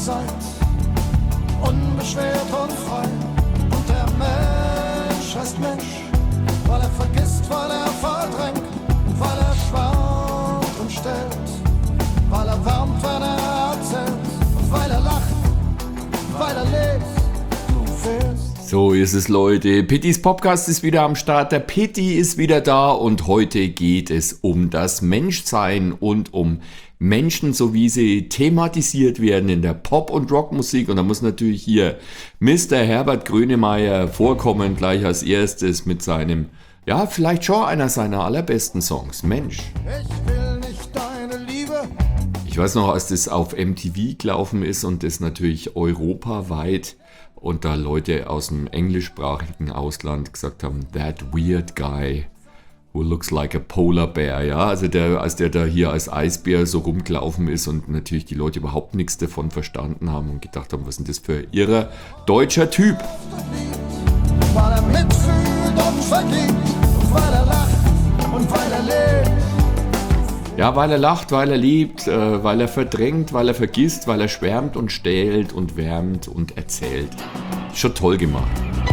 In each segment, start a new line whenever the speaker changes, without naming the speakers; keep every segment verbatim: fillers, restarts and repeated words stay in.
seid, unbeschwert und frei. Und der Mensch heißt Mensch, weil er vergisst, weil er verdrängt, weil er schwant und stellt, weil er wärmt, wenn er erzählt, und weil er lacht, weil er lebt, du fehlst.
So ist es, Leute. Pittys Podcast ist wieder am Start. Der Pitti ist wieder da und heute geht es um das Menschsein und um Menschen, so wie sie thematisiert werden in der Pop- und Rockmusik. Und da muss natürlich hier Mister Herbert Grönemeyer vorkommen, gleich als erstes mit seinem, ja, vielleicht schon einer seiner allerbesten Songs, Mensch.
Ich will nicht deine Liebe.
Ich weiß noch, als das auf M T V gelaufen ist und das natürlich europaweit und da Leute aus dem englischsprachigen Ausland gesagt haben, that weird guy who looks like a polar bear, ja, also der, als der da hier als Eisbär so rumgelaufen ist und natürlich die Leute überhaupt nichts davon verstanden haben und gedacht haben, was ist denn das für ein irrer deutscher Typ?
Weil er mitfühlt und vergibt, und weil er lacht und weil er lebt.
Ja, weil er lacht, weil er liebt, äh, weil er verdrängt, weil er vergisst, weil er schwärmt und stählt und wärmt und erzählt. Schon toll gemacht.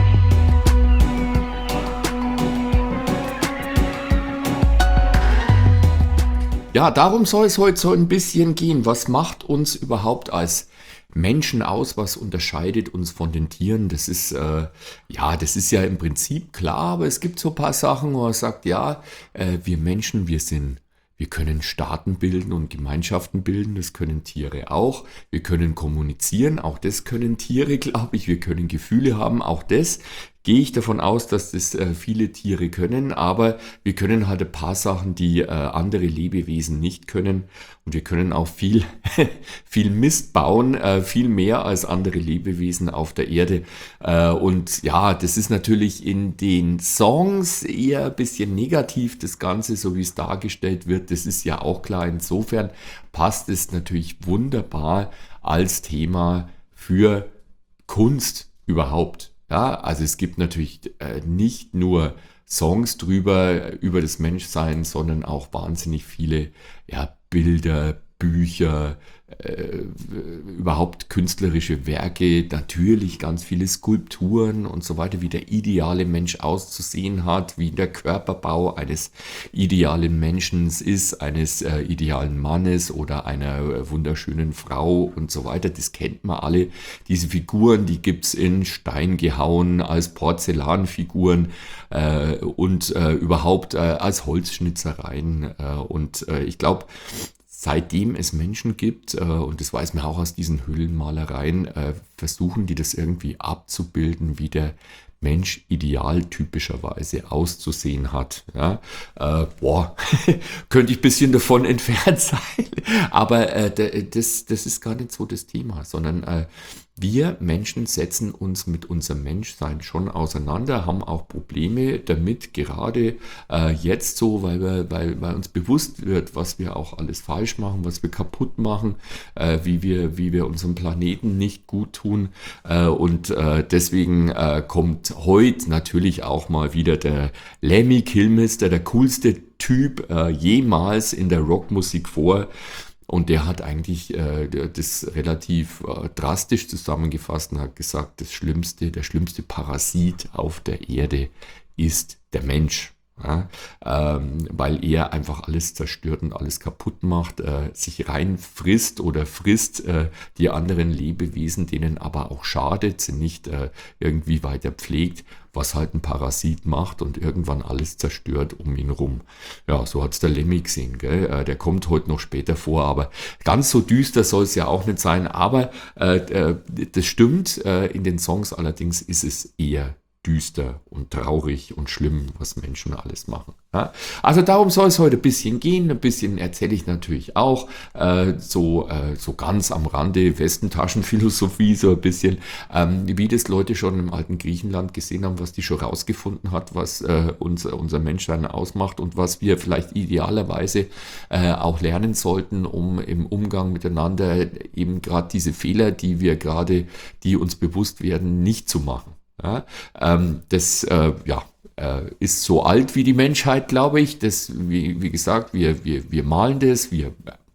Ja, darum soll es heute so ein bisschen gehen. Was macht uns überhaupt als Menschen aus? Was unterscheidet uns von den Tieren? Das ist, äh, ja, das ist ja im Prinzip klar, aber es gibt so ein paar Sachen, wo man sagt, ja, äh, wir Menschen, wir sind Wir können Staaten bilden und Gemeinschaften bilden, das können Tiere auch. Wir können kommunizieren, auch das können Tiere, glaube ich. Wir können Gefühle haben, auch das gehe ich davon aus, dass das äh, viele Tiere können. Aber wir können halt ein paar Sachen, die äh, andere Lebewesen nicht können. Und wir können auch viel, viel Mist bauen, äh, viel mehr als andere Lebewesen auf der Erde. Äh, und ja, das ist natürlich in den Songs eher ein bisschen negativ, das Ganze, so wie es dargestellt wird. Das ist ja auch klar. Insofern passt es natürlich wunderbar als Thema für Kunst überhaupt. Ja, also es gibt natürlich äh, nicht nur Songs drüber, über das Menschsein, sondern auch wahnsinnig viele ja, Bilder, Bücher, äh, überhaupt künstlerische Werke, natürlich ganz viele Skulpturen und so weiter, wie der ideale Mensch auszusehen hat, wie der Körperbau eines idealen Menschen ist, eines äh, idealen Mannes oder einer äh, wunderschönen Frau und so weiter. Das kennt man alle. Diese Figuren, die gibt's in Stein gehauen, als Porzellanfiguren äh, und äh, überhaupt äh, als Holzschnitzereien. Äh, und äh, ich glaube, seitdem es Menschen gibt, äh, und das weiß man auch aus diesen Höhlenmalereien, äh, versuchen die das irgendwie abzubilden, wie der Mensch ideal typischerweise auszusehen hat. Ja? Äh, boah, könnte ich ein bisschen davon entfernt sein, aber äh, das, das ist gar nicht so das Thema, sondern äh, wir Menschen setzen uns mit unserem Menschsein schon auseinander, haben auch Probleme damit, gerade äh, jetzt so, weil, wir, weil, weil uns bewusst wird, was wir auch alles falsch machen, was wir kaputt machen, äh, wie, wir, wie wir unserem Planeten nicht gut tun. Äh, und äh, deswegen äh, kommt heute natürlich auch mal wieder der Lemmy Kilmister, der coolste Typ äh, jemals in der Rockmusik vor. Und der hat eigentlich äh, das relativ äh, drastisch zusammengefasst und hat gesagt, das Schlimmste, der schlimmste Parasit auf der Erde ist der Mensch. Ja, ähm, weil er einfach alles zerstört und alles kaputt macht, äh, sich reinfrisst oder frisst äh, die anderen Lebewesen, denen aber auch schadet, sie nicht äh, irgendwie weiter pflegt, was halt ein Parasit macht und irgendwann alles zerstört um ihn rum. Ja, so hat's der Lemmy gesehen, gell? Äh, der kommt heute noch später vor, aber ganz so düster soll es ja auch nicht sein, aber äh, äh, das stimmt, äh, in den Songs allerdings ist es eher düster und traurig und schlimm, was Menschen alles machen. Ja? Also darum soll es heute ein bisschen gehen. Ein bisschen erzähle ich natürlich auch äh, so, äh, so ganz am Rande Westentaschenphilosophie, so ein bisschen, ähm, wie das Leute schon im alten Griechenland gesehen haben, was die schon rausgefunden hat, was äh, unser, unser Menschsein ausmacht und was wir vielleicht idealerweise äh, auch lernen sollten, um im Umgang miteinander eben gerade diese Fehler, die wir gerade, die uns bewusst werden, nicht zu machen. Ja, ähm, das äh, ja, äh, ist so alt wie die Menschheit, glaube ich. Das, wie, wie gesagt, wir, wir, wir malen das, wir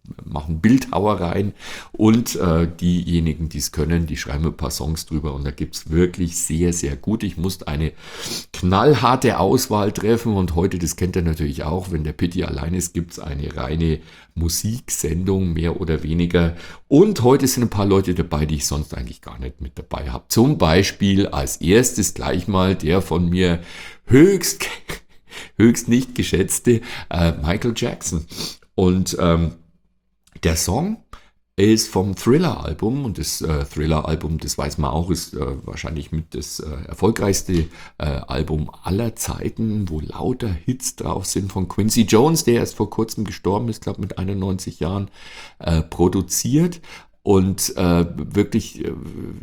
machen Bildhauereien und äh, diejenigen, die es können, die schreiben ein paar Songs drüber und da gibt es wirklich sehr, sehr gut. Ich musste eine knallharte Auswahl treffen und heute, das kennt ihr natürlich auch, wenn der Pitti allein ist, gibt es eine reine Musiksendung, mehr oder weniger. Und heute sind ein paar Leute dabei, die ich sonst eigentlich gar nicht mit dabei habe. Zum Beispiel als erstes gleich mal der von mir höchst, höchst nicht geschätzte äh, Michael Jackson. Und ähm, der Song ist vom Thriller-Album und das äh, Thriller-Album, das weiß man auch, ist äh, wahrscheinlich mit das äh, erfolgreichste äh, Album aller Zeiten, wo lauter Hits drauf sind von Quincy Jones, der erst vor kurzem gestorben ist, glaube mit einundneunzig Jahren, äh, produziert. Und äh, wirklich äh,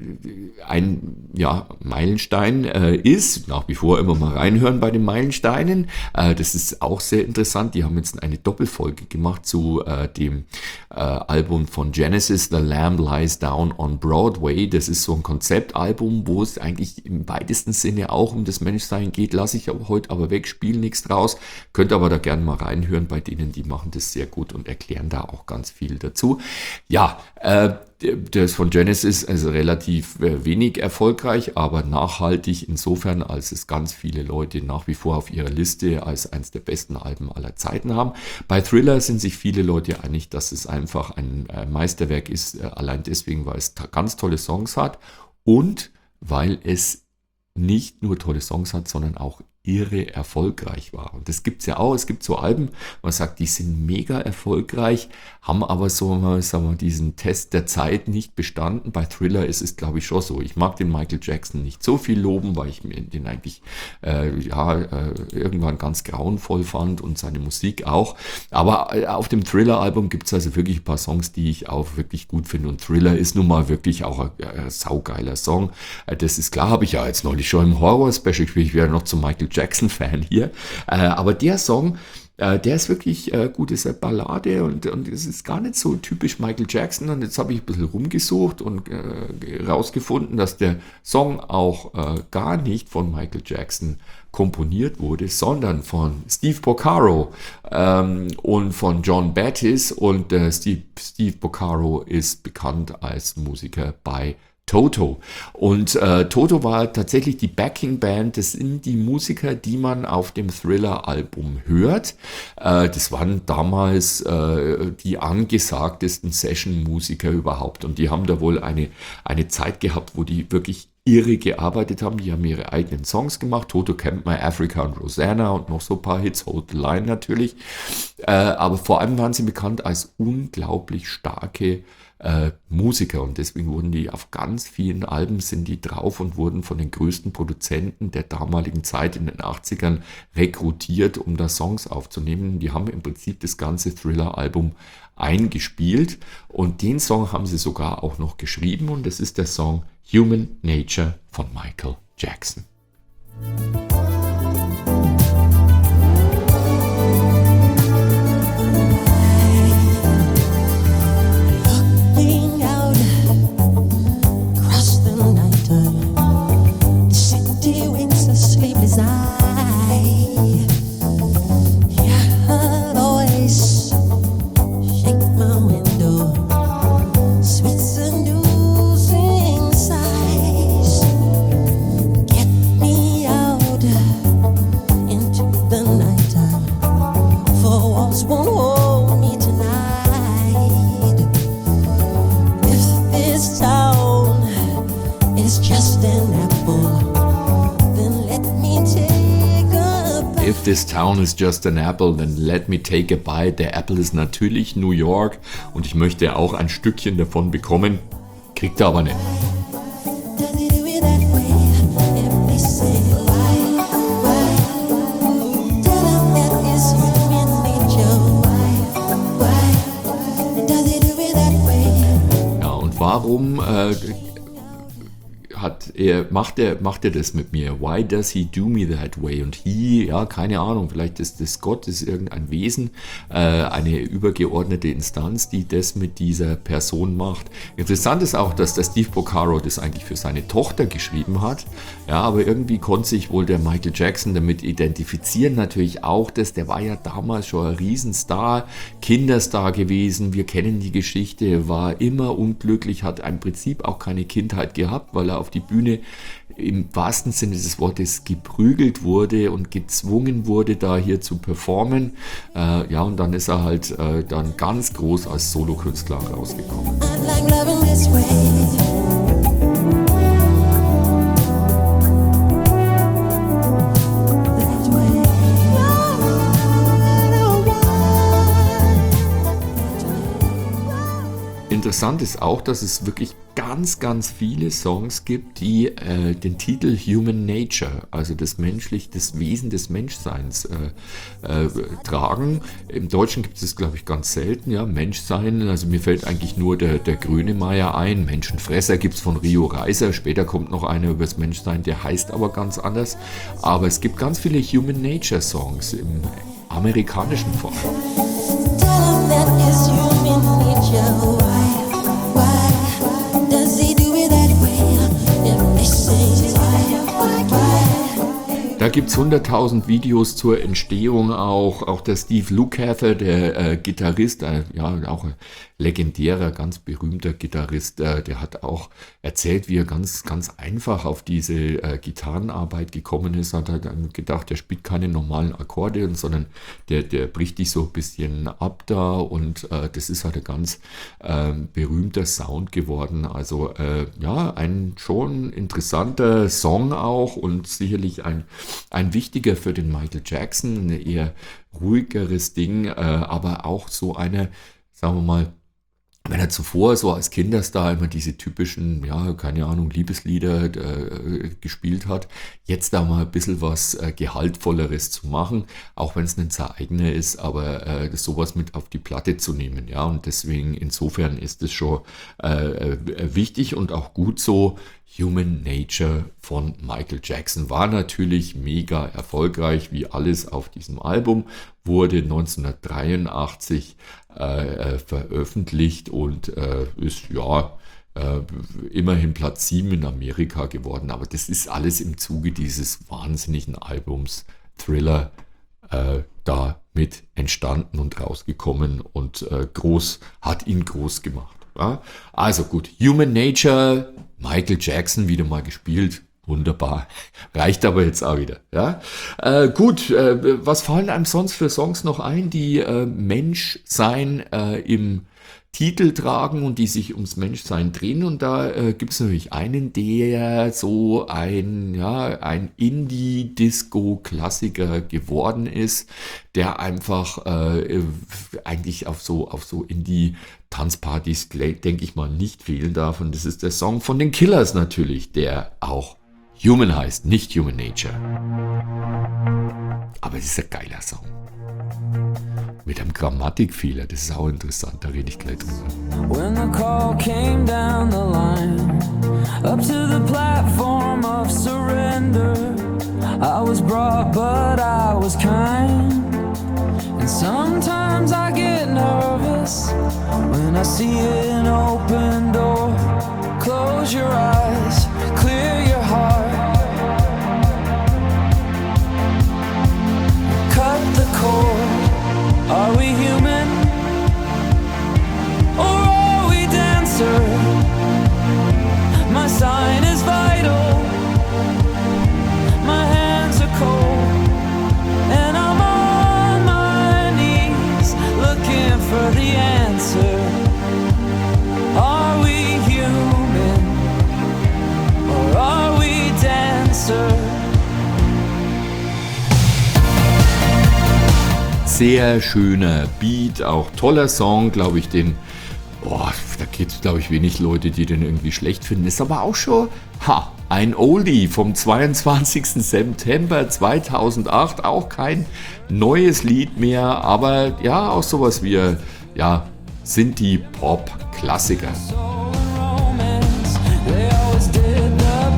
ein ja, Meilenstein äh, ist, nach wie vor immer mal reinhören bei den Meilensteinen. Äh, das ist auch sehr interessant. Die haben jetzt eine Doppelfolge gemacht zu äh, dem äh, Album von Genesis, The Lamb Lies Down on Broadway. Das ist so ein Konzeptalbum, wo es eigentlich im weitesten Sinne auch um das Menschsein geht. Lasse ich aber heute aber weg, spiele nichts draus. Könnt aber da gerne mal reinhören bei denen, die machen das sehr gut und erklären da auch ganz viel dazu. Ja, äh, das von Genesis ist also relativ wenig erfolgreich, aber nachhaltig insofern, als es ganz viele Leute nach wie vor auf ihrer Liste als eines der besten Alben aller Zeiten haben. Bei Thriller sind sich viele Leute einig, dass es einfach ein Meisterwerk ist, allein deswegen, weil es ganz tolle Songs hat und weil es nicht nur tolle Songs hat, sondern auch irre erfolgreich war. Und das gibt's ja auch. Es gibt so Alben, man sagt, die sind mega erfolgreich, haben aber so, sagen wir, diesen Test der Zeit nicht bestanden. Bei Thriller ist es, glaube ich, schon so. Ich mag den Michael Jackson nicht so viel loben, weil ich mir den eigentlich äh, ja äh, irgendwann ganz grauenvoll fand und seine Musik auch. Aber äh, auf dem Thriller-Album gibt's also wirklich ein paar Songs, die ich auch wirklich gut finde. Und Thriller ist nun mal wirklich auch ein, ein saugeiler Song. Äh, das ist klar, habe ich ja jetzt neulich schon im Horror-Special gespielt. Ich wäre noch zu Michael Jackson-Fan hier. Äh, aber der Song, äh, der ist wirklich äh, gut, ist eine Ballade und, und es ist gar nicht so typisch Michael Jackson. Und jetzt habe ich ein bisschen rumgesucht und äh, rausgefunden, dass der Song auch äh, gar nicht von Michael Jackson komponiert wurde, sondern von Steve Porcaro ähm, und von John Battis. Und äh, Steve, Steve Porcaro ist bekannt als Musiker bei Toto. Und äh, Toto war tatsächlich die Backing-Band. Das sind die Musiker, die man auf dem Thriller-Album hört. Äh, das waren damals äh, die angesagtesten Session-Musiker überhaupt. Und die haben da wohl eine, eine Zeit gehabt, wo die wirklich irre gearbeitet haben. Die haben ihre eigenen Songs gemacht. Toto kennt man, Africa und Rosanna und noch so ein paar Hits, Hold the Line natürlich. Äh, aber vor allem waren sie bekannt als unglaublich starke Äh, Musiker und deswegen wurden die auf ganz vielen Alben sind die drauf und wurden von den größten Produzenten der damaligen Zeit in den achtzigern rekrutiert, um da Songs aufzunehmen. Die haben im Prinzip das ganze Thriller-Album eingespielt und den Song haben sie sogar auch noch geschrieben und das ist der Song Human Nature von Michael Jackson. If this town is just an apple, then let me take a bite. Der Apple ist natürlich New York und ich möchte auch ein Stückchen davon bekommen. Kriegt er aber nicht. Ja, und warum äh, hat er, macht er, macht er das mit mir? Why does he do me that way? Und he, ja, keine Ahnung, vielleicht ist das Gott, ist irgendein Wesen, äh, eine übergeordnete Instanz, die das mit dieser Person macht. Interessant ist auch, dass der Steve Porcaro das eigentlich für seine Tochter geschrieben hat, ja, aber irgendwie konnte sich wohl der Michael Jackson damit identifizieren, natürlich auch das, der war ja damals schon ein Riesenstar, Kinderstar gewesen, wir kennen die Geschichte, war immer unglücklich, hat im Prinzip auch keine Kindheit gehabt, weil er auf die Bühne im wahrsten Sinne des Wortes geprügelt wurde und gezwungen wurde, da hier zu performen. Äh, ja, und dann ist er halt äh, dann ganz groß als Solokünstler rausgekommen. Interessant ist auch, dass es wirklich ganz, ganz viele Songs gibt, die äh, den Titel Human Nature, also das menschlich, das Wesen des Menschseins äh, äh, tragen. Im Deutschen gibt es, glaube ich, ganz selten, ja, Menschsein. Also mir fällt eigentlich nur der, der Grönemeyer ein. Menschenfresser gibt es von Rio Reiser. Später kommt noch einer über das Menschsein, der heißt aber ganz anders. Aber es gibt ganz viele Human Nature Songs im amerikanischen Form. That is human nature. Why, why does he do it that way? If they say why, why? Da gibt es hunderttausend Videos zur Entstehung auch. Auch der Steve Lukather, der äh, Gitarrist, äh, ja auch ein legendärer, ganz berühmter Gitarrist, äh, der hat auch erzählt, wie er ganz, ganz einfach auf diese äh, Gitarrenarbeit gekommen ist. Hat halt dann gedacht, er spielt keine normalen Akkorde, sondern der, der bricht die so ein bisschen ab da und äh, das ist halt ein ganz äh, berühmter Sound geworden. Also äh, ja, ein schon interessanter Song auch und sicherlich ein, ein wichtiger für den Michael Jackson, ein eher ruhigeres Ding, äh, aber auch so eine, sagen wir mal, wenn er zuvor so als Kinderstar immer diese typischen, ja, keine Ahnung, Liebeslieder äh, gespielt hat, jetzt da mal ein bisschen was äh, Gehaltvolleres zu machen, auch wenn es nicht sein eigener ist, aber äh, sowas mit auf die Platte zu nehmen, ja, und deswegen insofern ist es schon äh, äh, wichtig und auch gut so. Human Nature von Michael Jackson war natürlich mega erfolgreich, wie alles auf diesem Album, wurde neunzehnhundertdreiundachtzig äh, veröffentlicht und äh, ist ja äh, immerhin Platz sieben in Amerika geworden, aber das ist alles im Zuge dieses wahnsinnigen Albums Thriller äh, da mit entstanden und rausgekommen und äh, groß, hat ihn groß gemacht. Ja? Also gut, Human Nature, Michael Jackson wieder mal gespielt, wunderbar, reicht aber jetzt auch wieder. Ja? Äh, gut, äh, was fallen einem sonst für Songs noch ein, die äh, Menschsein äh, im Titel tragen und die sich ums Menschsein drehen? Und da äh, gibt es natürlich einen, der so ein, ja, ein Indie-Disco-Klassiker geworden ist, der einfach äh, eigentlich auf so, auf so Indie-Tanzpartys, denke ich mal, nicht fehlen darf. Und das ist der Song von den Killers natürlich, der auch Human heißt, nicht Human Nature. Aber es ist ein geiler Song. Mit einem Grammatikfehler, das ist auch interessant, da rede ich gleich drüber. When the call came down the line, up to the platform of surrender, I was brought but I was kind, and sometimes I get nervous when I see an open door. Close your eyes, clear your heart, cut the cord. Are we human, or are we dancer? My sign is vital, my hands are cold, and I'm on my knees looking for the answer. Are we human, or are we dancer? Sehr schöner Beat, auch toller Song, glaube ich, den, boah, da gibt es, glaube ich, wenig Leute, die den irgendwie schlecht finden. Ist aber auch schon, ha, ein Oldie vom zweiundzwanzigsten September zweitausendacht, auch kein neues Lied mehr, aber ja, auch sowas wie, ja, sind die Pop-Klassiker. So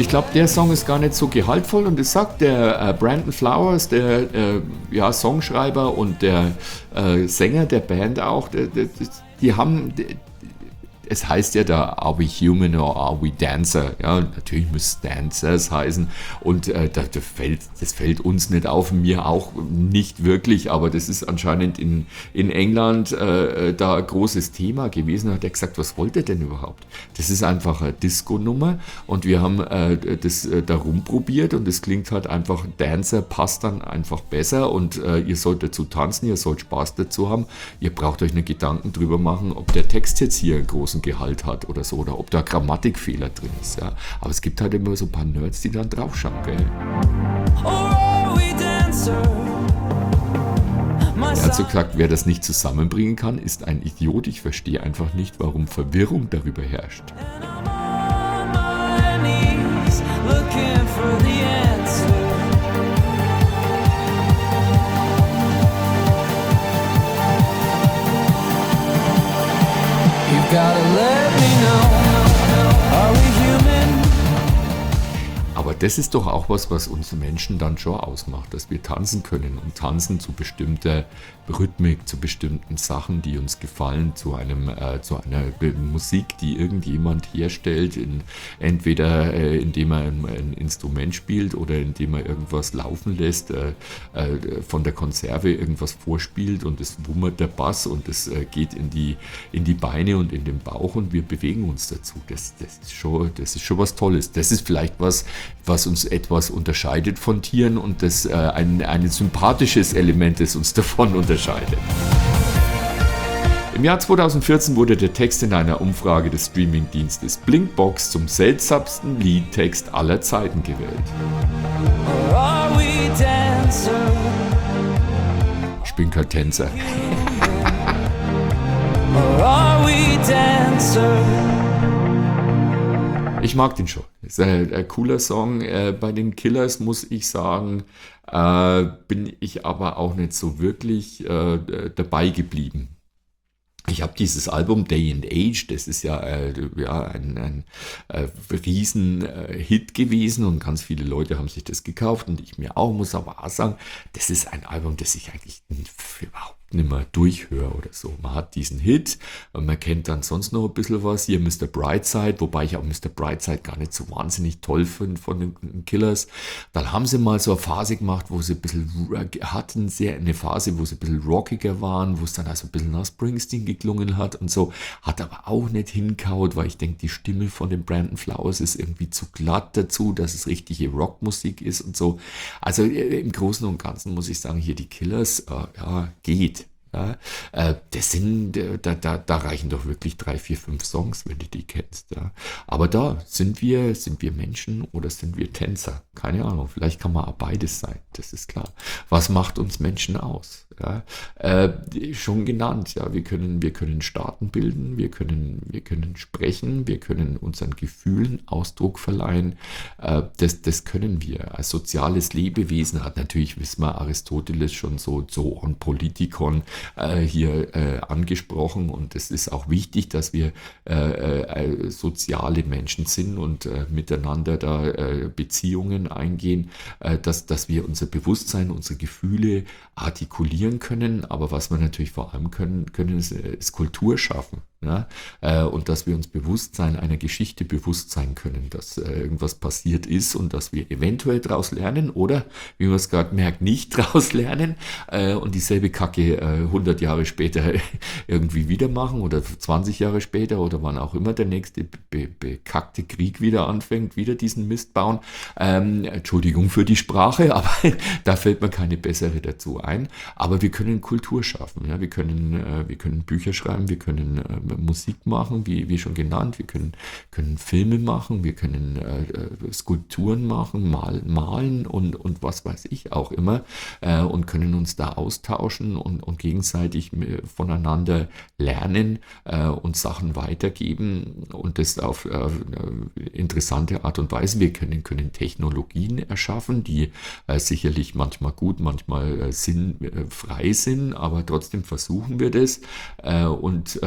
ich glaube, der Song ist gar nicht so gehaltvoll und das sagt der äh, Brandon Flowers, der äh, ja, Songschreiber und der äh, Sänger der Band auch, der, der, die haben... Die, es heißt ja da, are we human or are we dancer? Ja, natürlich muss es Dancers heißen und äh, das, das, fällt, das fällt uns nicht auf, mir auch nicht wirklich, aber das ist anscheinend in, in England äh, da ein großes Thema gewesen. Da hat er gesagt, was wollt ihr denn überhaupt? Das ist einfach eine Disco-Nummer und wir haben äh, das äh, da rumprobiert und es klingt halt einfach, Dancer passt dann einfach besser und äh, ihr sollt dazu tanzen, ihr sollt Spaß dazu haben. Ihr braucht euch eine Gedanken drüber machen, ob der Text jetzt hier einen großen Gehalt hat oder so, oder ob da Grammatikfehler drin ist. Ja. Aber es gibt halt immer so ein paar Nerds, die dann draufschauen. Gell? Er hat so gesagt, wer das nicht zusammenbringen kann, ist ein Idiot. Ich verstehe einfach nicht, warum Verwirrung darüber herrscht. Aber das ist doch auch was, was uns Menschen dann schon ausmacht, dass wir tanzen können und tanzen zu bestimmter Rhythmik, zu bestimmten Sachen, die uns gefallen, zu einem äh, zu einer Musik, die irgendjemand herstellt, in, entweder äh, indem er ein, ein Instrument spielt oder indem er irgendwas laufen lässt, äh, äh, von der Konserve irgendwas vorspielt und es wummert der Bass und es äh, geht in die, in die Beine und in den Bauch und wir bewegen uns dazu. Das, das, ist schon, das ist schon was Tolles. Das ist vielleicht was, was uns etwas unterscheidet von Tieren und das äh, ein, ein sympathisches Element, das uns davon unterscheidet. Im Jahr zweitausendvierzehn wurde der Text in einer Umfrage des Streamingdienstes Blinkbox zum seltsamsten Liedtext aller Zeiten gewählt. Ich bin kein Tänzer. Ich mag den schon. Ist ein, ein cooler Song. Äh, bei den Killers muss ich sagen, äh, bin ich aber auch nicht so wirklich äh, dabei geblieben. Ich habe dieses Album Day and Age, das ist ja, äh, ja ein, ein äh, Riesen-Hit gewesen und ganz viele Leute haben sich das gekauft und ich mir auch, muss aber auch sagen, das ist ein Album, das ich eigentlich überhaupt nicht mehr durchhöre oder so. Man hat diesen Hit und man kennt dann sonst noch ein bisschen was. Hier Mister Brightside, wobei ich auch Mister Brightside gar nicht so wahnsinnig toll finde von den Killers. Dann haben sie mal so eine Phase gemacht, wo sie ein bisschen hatten, sehr eine Phase, wo sie ein bisschen rockiger waren, wo es dann also ein bisschen nach Springsteen geklungen hat und so. Hat aber auch nicht hinkaut, weil ich denke, die Stimme von den Brandon Flowers ist irgendwie zu glatt dazu, dass es richtige Rockmusik ist und so. Also im Großen und Ganzen muss ich sagen, hier die Killers, äh, ja, geht. Ja, äh, das sind, da, da, da reichen doch wirklich drei, vier, fünf Songs, wenn du die kennst. Ja. Aber da sind wir, sind wir Menschen oder sind wir Tänzer? Keine Ahnung, vielleicht kann man auch beides sein, das ist klar. Was macht uns Menschen aus? Ja, äh, schon genannt, ja, wir können, wir können Staaten bilden, wir können, wir können sprechen, wir können unseren Gefühlen Ausdruck verleihen, äh, das, das können wir. Als soziales Lebewesen hat natürlich, wissen wir, Aristoteles schon so, so on Politikon äh, hier äh, angesprochen und es ist auch wichtig, dass wir äh, äh, soziale Menschen sind und äh, miteinander da äh, Beziehungen eingehen, äh, dass, dass wir unser Bewusstsein, unsere Gefühle artikulieren können, aber was wir natürlich vor allem können, können ist, ist Kultur schaffen. Ja? Äh, und dass wir uns bewusst sein, einer Geschichte bewusst sein können, dass äh, irgendwas passiert ist und dass wir eventuell daraus lernen oder, wie man es gerade merkt, nicht daraus lernen äh, und dieselbe Kacke äh, hundert Jahre später irgendwie wieder machen oder zwanzig Jahre später oder wann auch immer der nächste be- bekackte Krieg wieder anfängt, wieder diesen Mist bauen. Ähm, Entschuldigung für die Sprache, aber da fällt mir keine bessere dazu ein. Aber wir können Kultur schaffen, ja? wir, können, äh, wir können Bücher schreiben, wir können äh, Musik machen, wie, wie schon genannt, wir können, können Filme machen, wir können äh, Skulpturen machen, mal, malen und, und was weiß ich auch immer äh, und können uns da austauschen und, und gegenseitig voneinander lernen äh, und Sachen weitergeben und das auf äh, interessante Art und Weise. Wir können, können Technologien erschaffen, die äh, sicherlich manchmal gut, manchmal äh, sinnfrei sind, aber trotzdem versuchen wir das äh, und äh, das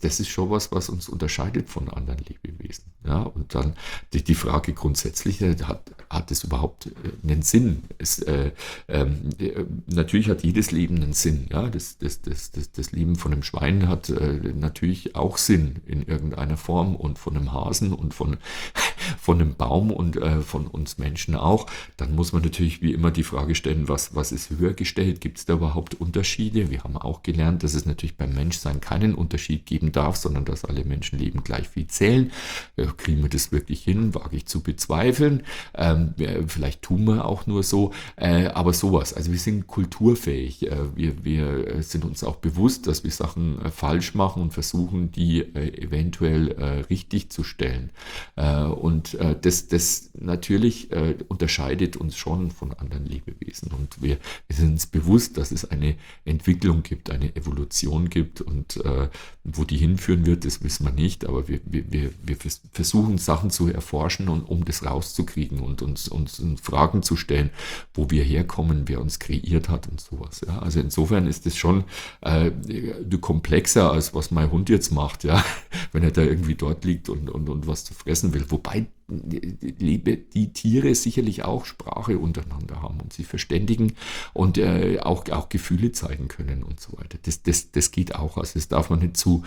das ist schon was, was uns unterscheidet von anderen Lebewesen. Ja, und dann die, die Frage grundsätzlich, hat, hat es überhaupt einen Sinn? Es, äh, ähm, natürlich hat jedes Leben einen Sinn. Ja? Das, das, das, das, das Leben von einem Schwein hat äh, natürlich auch Sinn in irgendeiner Form und von einem Hasen und von, von einem Baum und äh, von uns Menschen auch. Dann muss man natürlich wie immer die Frage stellen, was, was ist höher gestellt? Gibt es da überhaupt Unterschiede? Wir haben auch gelernt, dass es natürlich beim Menschsein keinen Unterschied geben darf, sondern dass alle Menschenleben gleich viel zählen. Äh, kriegen wir das wirklich hin? Wage ich zu bezweifeln. Ähm, vielleicht tun wir auch nur so, äh, aber sowas. Also wir sind kulturfähig. Äh, wir, wir sind uns auch bewusst, dass wir Sachen äh, falsch machen und versuchen, die äh, eventuell äh, richtig zu stellen. Äh, und äh, das, das natürlich äh, unterscheidet uns schon von anderen Lebewesen. Und wir, wir sind uns bewusst, dass es eine Entwicklung gibt, eine Evolution gibt und äh, wo die hinführen wird, das wissen wir nicht, aber wir, wir, wir, wir versuchen Sachen zu erforschen und um das rauszukriegen und uns, uns Fragen zu stellen, wo wir herkommen, wer uns kreiert hat und sowas. Ja. Also insofern ist es schon äh, komplexer, als was mein Hund jetzt macht, ja, wenn er da irgendwie dort liegt und, und, und was zu fressen will. Wobei die, die Tiere sicherlich auch Sprache untereinander haben und sich verständigen und äh, auch, auch Gefühle zeigen können und so weiter. Das, das, das geht auch. Also das darf man nicht zu,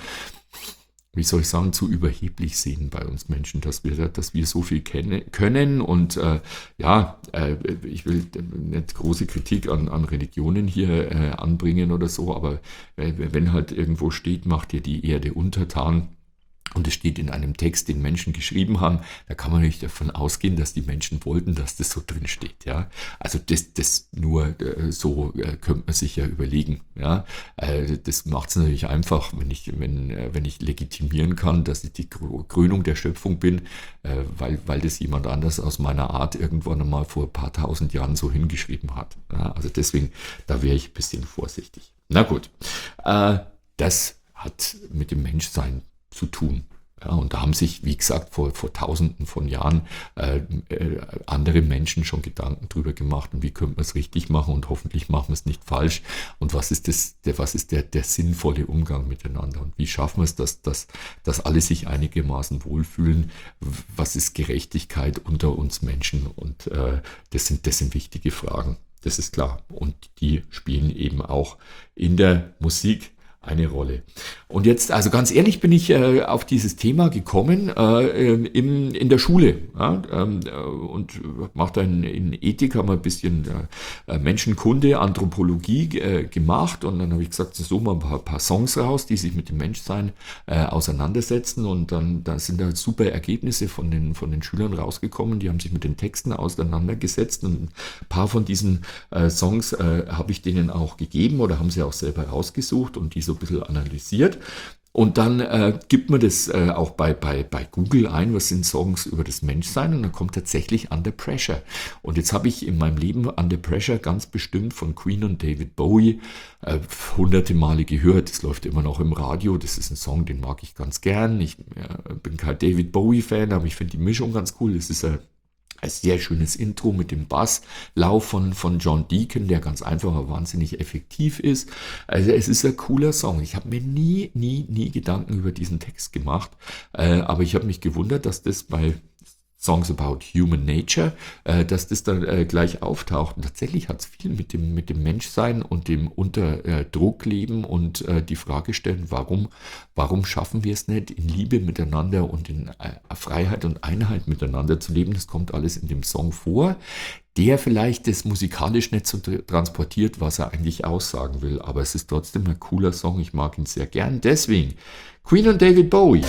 wie soll ich sagen, zu überheblich sehen bei uns Menschen, dass wir, dass wir so viel kennen, können und äh, ja, äh, ich will nicht große Kritik an, an Religionen hier äh, anbringen oder so, aber äh, wenn halt irgendwo steht, macht dir die Erde untertan, und es steht in einem Text, den Menschen geschrieben haben, da kann man nicht davon ausgehen, dass die Menschen wollten, dass das so drin steht. Ja? Also das, das nur äh, so äh, könnte man sich ja überlegen. Ja? Äh, das macht es natürlich einfach, wenn ich, wenn, äh, wenn ich legitimieren kann, dass ich die Krönung der Schöpfung bin, äh, weil, weil das jemand anders aus meiner Art irgendwann einmal vor ein paar tausend Jahren so hingeschrieben hat. Ja? Also deswegen, da wäre ich ein bisschen vorsichtig. Na gut, äh, das hat mit dem Menschsein zu tun. Ja, und da haben sich, wie gesagt, vor, vor Tausenden von Jahren äh, äh, andere Menschen schon Gedanken drüber gemacht und wie könnte man es richtig machen und hoffentlich machen wir es nicht falsch und was ist das, der, was ist der, der sinnvolle Umgang miteinander und wie schaffen wir es, dass, dass, dass alle sich einigermaßen wohlfühlen, was ist Gerechtigkeit unter uns Menschen und äh, das sind, das sind wichtige Fragen, das ist klar und die spielen eben auch in der Musik eine Rolle. Und jetzt, also ganz ehrlich, bin ich äh, auf dieses Thema gekommen äh, im, in der Schule ja, ähm, äh, und mache da in, in Ethik, haben wir ein bisschen äh, Menschenkunde, Anthropologie äh, gemacht und dann habe ich gesagt, so mal ein paar, paar Songs raus, die sich mit dem Menschsein äh, auseinandersetzen und dann da sind da super Ergebnisse von den, von den Schülern rausgekommen, die haben sich mit den Texten auseinandergesetzt und ein paar von diesen äh, Songs äh, habe ich denen auch gegeben oder haben sie auch selber rausgesucht und die so ein bisschen analysiert. Und dann äh, gibt man das äh, auch bei, bei, bei Google ein, was sind Songs über das Menschsein und dann kommt tatsächlich Under Pressure. Und jetzt habe ich in meinem Leben Under Pressure ganz bestimmt von Queen und David Bowie äh, hunderte Male gehört. Das läuft immer noch im Radio. Das ist ein Song, den mag ich ganz gern. Ich äh, bin kein David Bowie-Fan, aber ich finde die Mischung ganz cool. Das ist ein Ein sehr schönes Intro mit dem Basslauf von, von John Deacon, der ganz einfach, aber wahnsinnig effektiv ist. Also es ist ein cooler Song. Ich habe mir nie, nie, nie Gedanken über diesen Text gemacht, äh, aber ich habe mich gewundert, dass das bei Songs about Human Nature, äh, dass das dann äh, gleich auftaucht. Und tatsächlich hat es viel mit dem, mit dem Menschsein und dem unter äh, Druck leben und äh, die Frage stellen, warum, warum schaffen wir es nicht, in Liebe miteinander und in äh, Freiheit und Einheit miteinander zu leben. Das kommt alles in dem Song vor, der vielleicht das musikalisch nicht so transportiert, was er eigentlich aussagen will. Aber es ist trotzdem ein cooler Song. Ich mag ihn sehr gern. Deswegen Queen und David Bowie.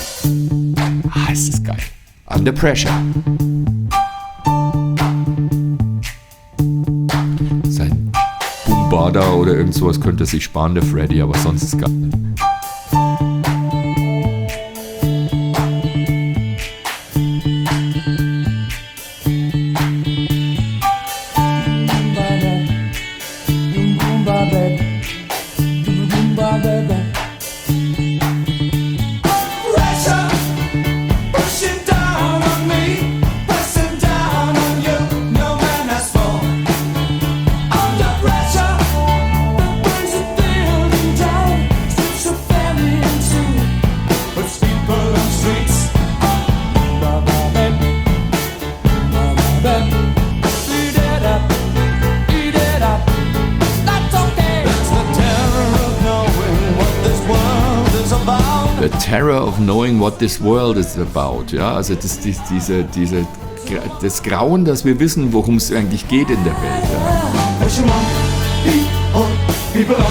Ah, es ist geil. Under Pressure. Sein Boombada oder irgend sowas könnte er sich sparen, der Freddy, aber sonst ist geil.
So
terror of knowing what this world is about. Ja, also das, das, diese, diese, das Grauen, dass wir wissen, worum es eigentlich geht in der Welt. Ja.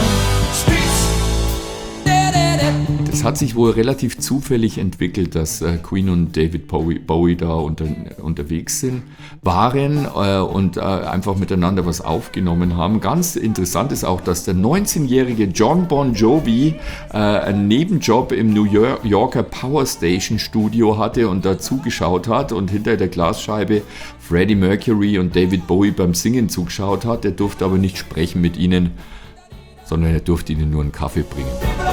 Es hat sich wohl relativ zufällig entwickelt, dass äh, Queen und David Bowie, Bowie da unter, unterwegs sind, waren äh, und äh, einfach miteinander was aufgenommen haben. Ganz interessant ist auch, dass der neunzehnjährige John Bon Jovi äh, einen Nebenjob im New Yorker Power Station Studio hatte und da zugeschaut hat und hinter der Glasscheibe Freddie Mercury und David Bowie beim Singen zugeschaut hat. Er durfte aber nicht sprechen mit ihnen, sondern er durfte ihnen nur einen Kaffee bringen.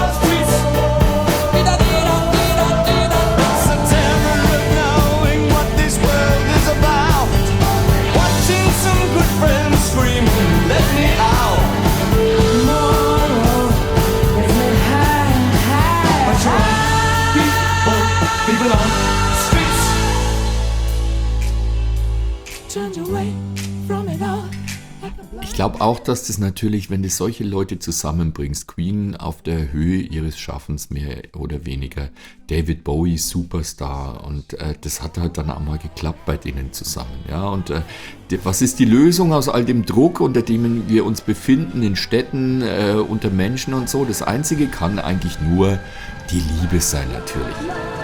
Ich glaube auch, dass das natürlich, wenn du solche Leute zusammenbringst, Queen auf der Höhe ihres Schaffens mehr oder weniger, David Bowie Superstar und äh, das hat halt dann auch mal geklappt bei denen zusammen. Ja? Und äh, die, was ist die Lösung aus all dem Druck, unter dem wir uns befinden, in Städten, äh, unter Menschen und so? Das Einzige kann eigentlich nur die Liebe sein natürlich.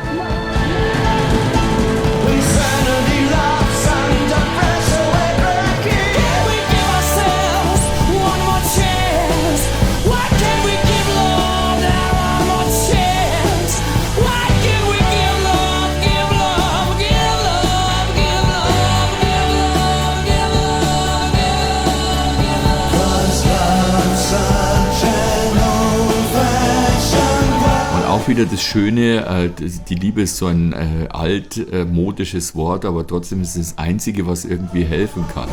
Auch wieder das Schöne, die Liebe ist so ein altmodisches Wort, aber trotzdem ist es das Einzige, was irgendwie helfen kann.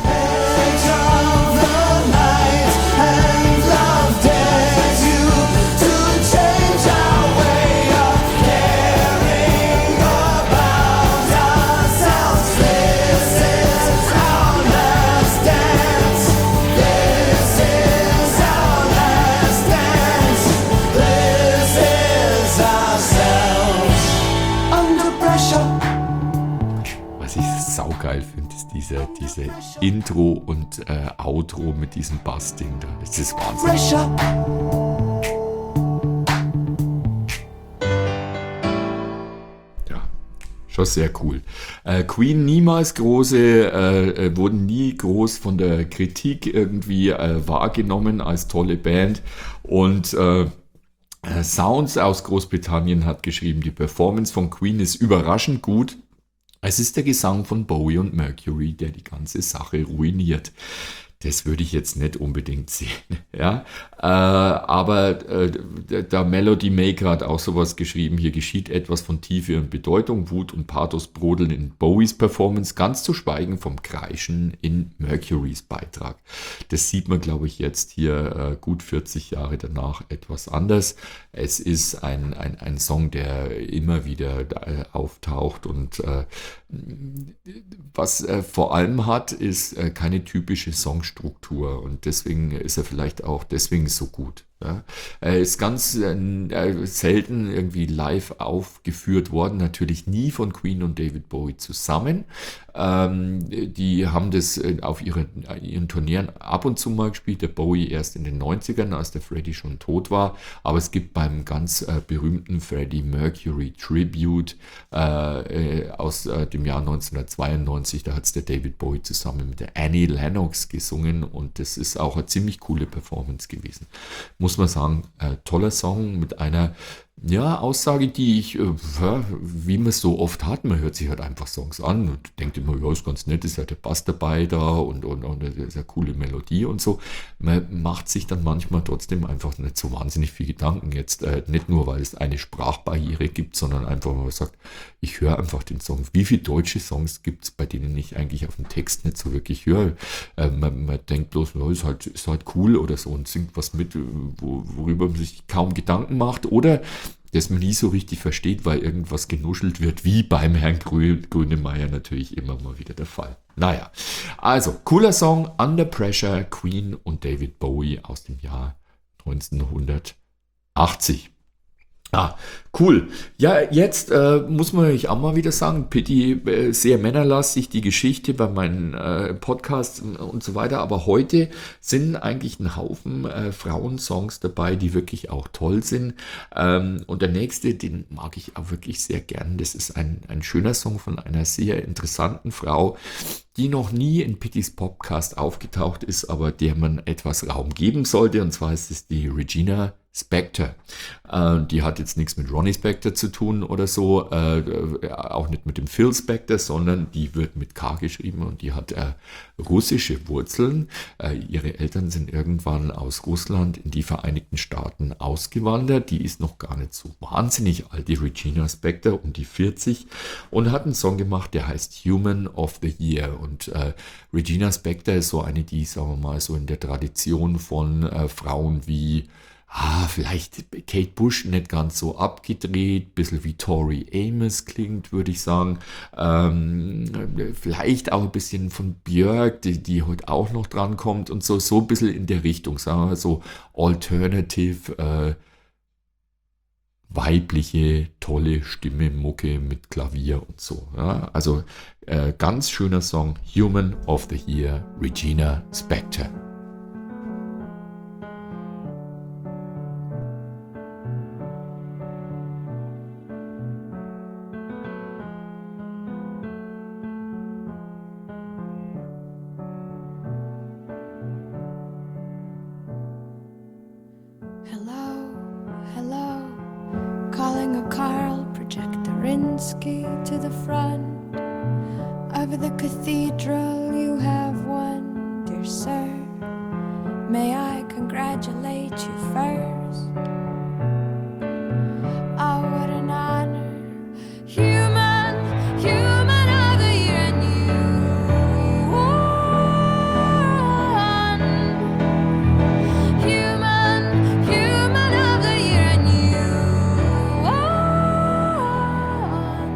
Saugeil finde, ist diese, diese Intro und äh, Outro mit diesem Bassding da. Das ist Wahnsinn. Ja, schon sehr cool. Äh, Queen niemals große, äh, wurden nie groß von der Kritik irgendwie äh, wahrgenommen als tolle Band und äh, Sounds aus Großbritannien hat geschrieben, die Performance von Queen ist überraschend gut. Es ist der Gesang von Bowie und Mercury, der die ganze Sache ruiniert. Das würde ich jetzt nicht unbedingt sehen. Ja? Äh, aber äh, der Melody Maker hat auch sowas geschrieben. Hier geschieht etwas von Tiefe und Bedeutung. Wut und Pathos brodeln in Bowies Performance, ganz zu schweigen vom Kreischen in Mercurys Beitrag. Das sieht man, glaube ich, jetzt hier äh, gut vierzig Jahre danach etwas anders. Es ist ein, ein, ein Song, der immer wieder äh, auftaucht und äh, was er vor allem hat, ist äh, keine typische Songstruktur und deswegen ist er vielleicht auch deswegen so gut. Ja. Er ist ganz äh, selten irgendwie live aufgeführt worden, natürlich nie von Queen und David Bowie zusammen. Ähm, die haben das auf ihren, ihren Turnieren ab und zu mal gespielt, der Bowie erst in den neunzigern, als der Freddie schon tot war, aber es gibt beim ganz äh, berühmten Freddie Mercury Tribute äh, äh, aus äh, dem Jahr neunzehnhundertzweiundneunzig, da hat es der David Bowie zusammen mit der Annie Lennox gesungen und das ist auch eine ziemlich coole Performance gewesen. Muss man sagen, äh, toller Song mit einer ja, Aussage, die ich, äh, wie man es so oft hat, man hört sich halt einfach Songs an und denkt immer, ja, ist ganz nett, ist ja der Bass dabei da und, und, und das ist eine coole Melodie und so. Man macht sich dann manchmal trotzdem einfach nicht so wahnsinnig viel Gedanken jetzt, äh, nicht nur, weil es eine Sprachbarriere gibt, sondern einfach, weil man sagt, ich höre einfach den Song. Wie viele deutsche Songs gibt es, bei denen ich eigentlich auf den Text nicht so wirklich höre? Äh, man, man denkt bloß, ja, ist halt, ist halt cool oder so und singt was mit, wo, worüber man sich kaum Gedanken macht oder das man nie so richtig versteht, weil irgendwas genuschelt wird, wie beim Herrn Grönemeyer natürlich immer mal wieder der Fall. Naja, also cooler Song, Under Pressure, Queen und David Bowie aus dem Jahr neunzehnhundertachtzig. Ah, cool. Ja, jetzt äh, muss man natürlich auch mal wieder sagen, Pitti, äh, sehr männerlastig, die Geschichte bei meinen äh, Podcasts und, und so weiter. Aber heute sind eigentlich ein Haufen äh, Frauensongs dabei, die wirklich auch toll sind. Ähm, und der nächste, den mag ich auch wirklich sehr gern. Das ist ein, ein schöner Song von einer sehr interessanten Frau, die noch nie in Pittis Podcast aufgetaucht ist, aber der man etwas Raum geben sollte. Und zwar ist es die Regina Spektor. Äh, die hat jetzt nichts mit Ronnie Spector zu tun oder so, äh, äh, auch nicht mit dem Phil Spector, sondern die wird mit K geschrieben und die hat äh, russische Wurzeln. Äh, ihre Eltern sind irgendwann aus Russland in die Vereinigten Staaten ausgewandert. Die ist noch gar nicht so wahnsinnig alt, die Regina Spektor, um die vierzig, und hat einen Song gemacht, der heißt Human of the Year. Und äh, Regina Spektor ist so eine, die, sagen wir mal, so in der Tradition von äh, Frauen wie Ah, vielleicht Kate Bush nicht ganz so abgedreht, bisschen wie Tori Amos klingt, würde ich sagen. Ähm, vielleicht auch ein bisschen von Björk, die, die heute auch noch dran kommt und so, so ein bisschen in der Richtung, sagen wir mal so Alternative, äh, weibliche, tolle Stimme, Mucke mit Klavier und so. Ja? Also äh, ganz schöner Song, Human of the Year, Regina Spektor.
Hello, hello, calling a Carl Projectorinsky to the front of the cathedral. You have won, dear sir. May I congratulate you first? Oh, what an honor. Human, human of the year, and you won. Human, human of the year, and you won.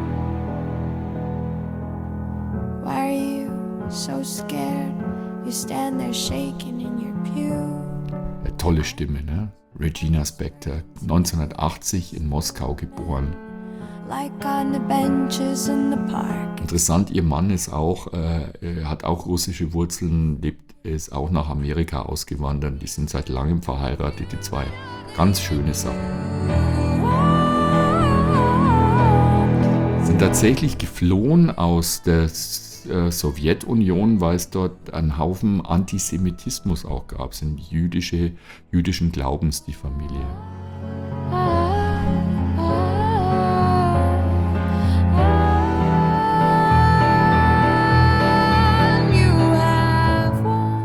Why are you so scared? You stand there shaking in your pew.
Eine tolle Stimme, ne? Regina Spektor, neunzehnhundertachtzig in Moskau geboren.
Like on the benches in the park.
Interessant, ihr Mann ist auch, äh, hat auch russische Wurzeln, lebt, ist auch nach Amerika ausgewandert. Die sind seit langem verheiratet, die zwei. Ganz schöne Sachen. Sind tatsächlich geflohen aus der äh, Sowjetunion, weil es dort einen Haufen Antisemitismus auch gab. Sind jüdische, jüdischen Glaubens, die Familie.
You have won.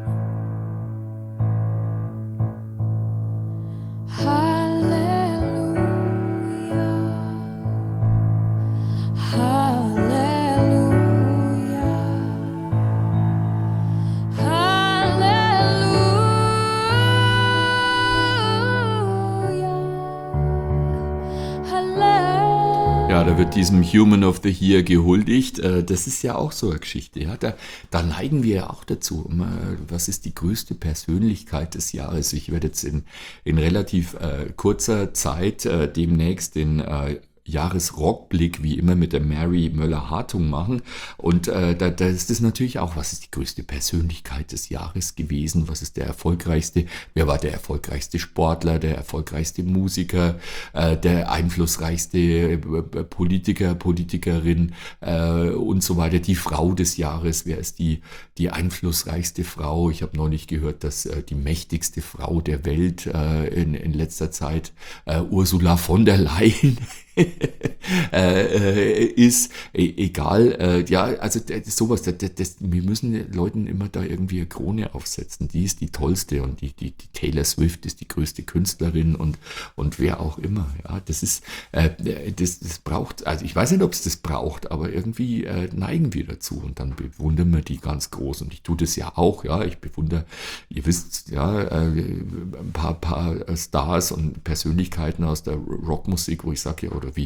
Ja, da wird diesem Human of the Year gehuldigt. Äh, Das ist ja auch so eine Geschichte. Ja? Da, da neigen wir ja auch dazu. Immer, Was ist die größte Persönlichkeit des Jahres? Ich werde jetzt in, in relativ äh, kurzer Zeit äh, demnächst den äh, Jahresrockblick wie immer mit der Mary Möller-Hartung machen. Und äh, da, da ist es natürlich auch, was ist die größte Persönlichkeit des Jahres gewesen? Was ist der erfolgreichste? Wer war der erfolgreichste Sportler, der erfolgreichste Musiker, äh, der einflussreichste äh, Politiker, Politikerin äh, und so weiter? Die Frau des Jahres, wer ist die, die einflussreichste Frau? Ich habe neulich gehört, dass äh, die mächtigste Frau der Welt äh, in, in letzter Zeit äh, Ursula von der Leyen äh, ist, e egal, äh, ja, also das, sowas, das, das, wir müssen Leuten immer da irgendwie eine Krone aufsetzen, die ist die tollste und die, die, die Taylor Swift ist die größte Künstlerin und, und wer auch immer, ja, das ist, äh, das, das braucht, also ich weiß nicht, ob es das braucht, aber irgendwie äh, neigen wir dazu und dann bewundern wir die ganz groß und ich tue das ja auch, ja, ich bewundere, ihr wisst, ja, äh, ein paar, paar Stars und Persönlichkeiten aus der Rockmusik, wo ich sage, ja, oder wie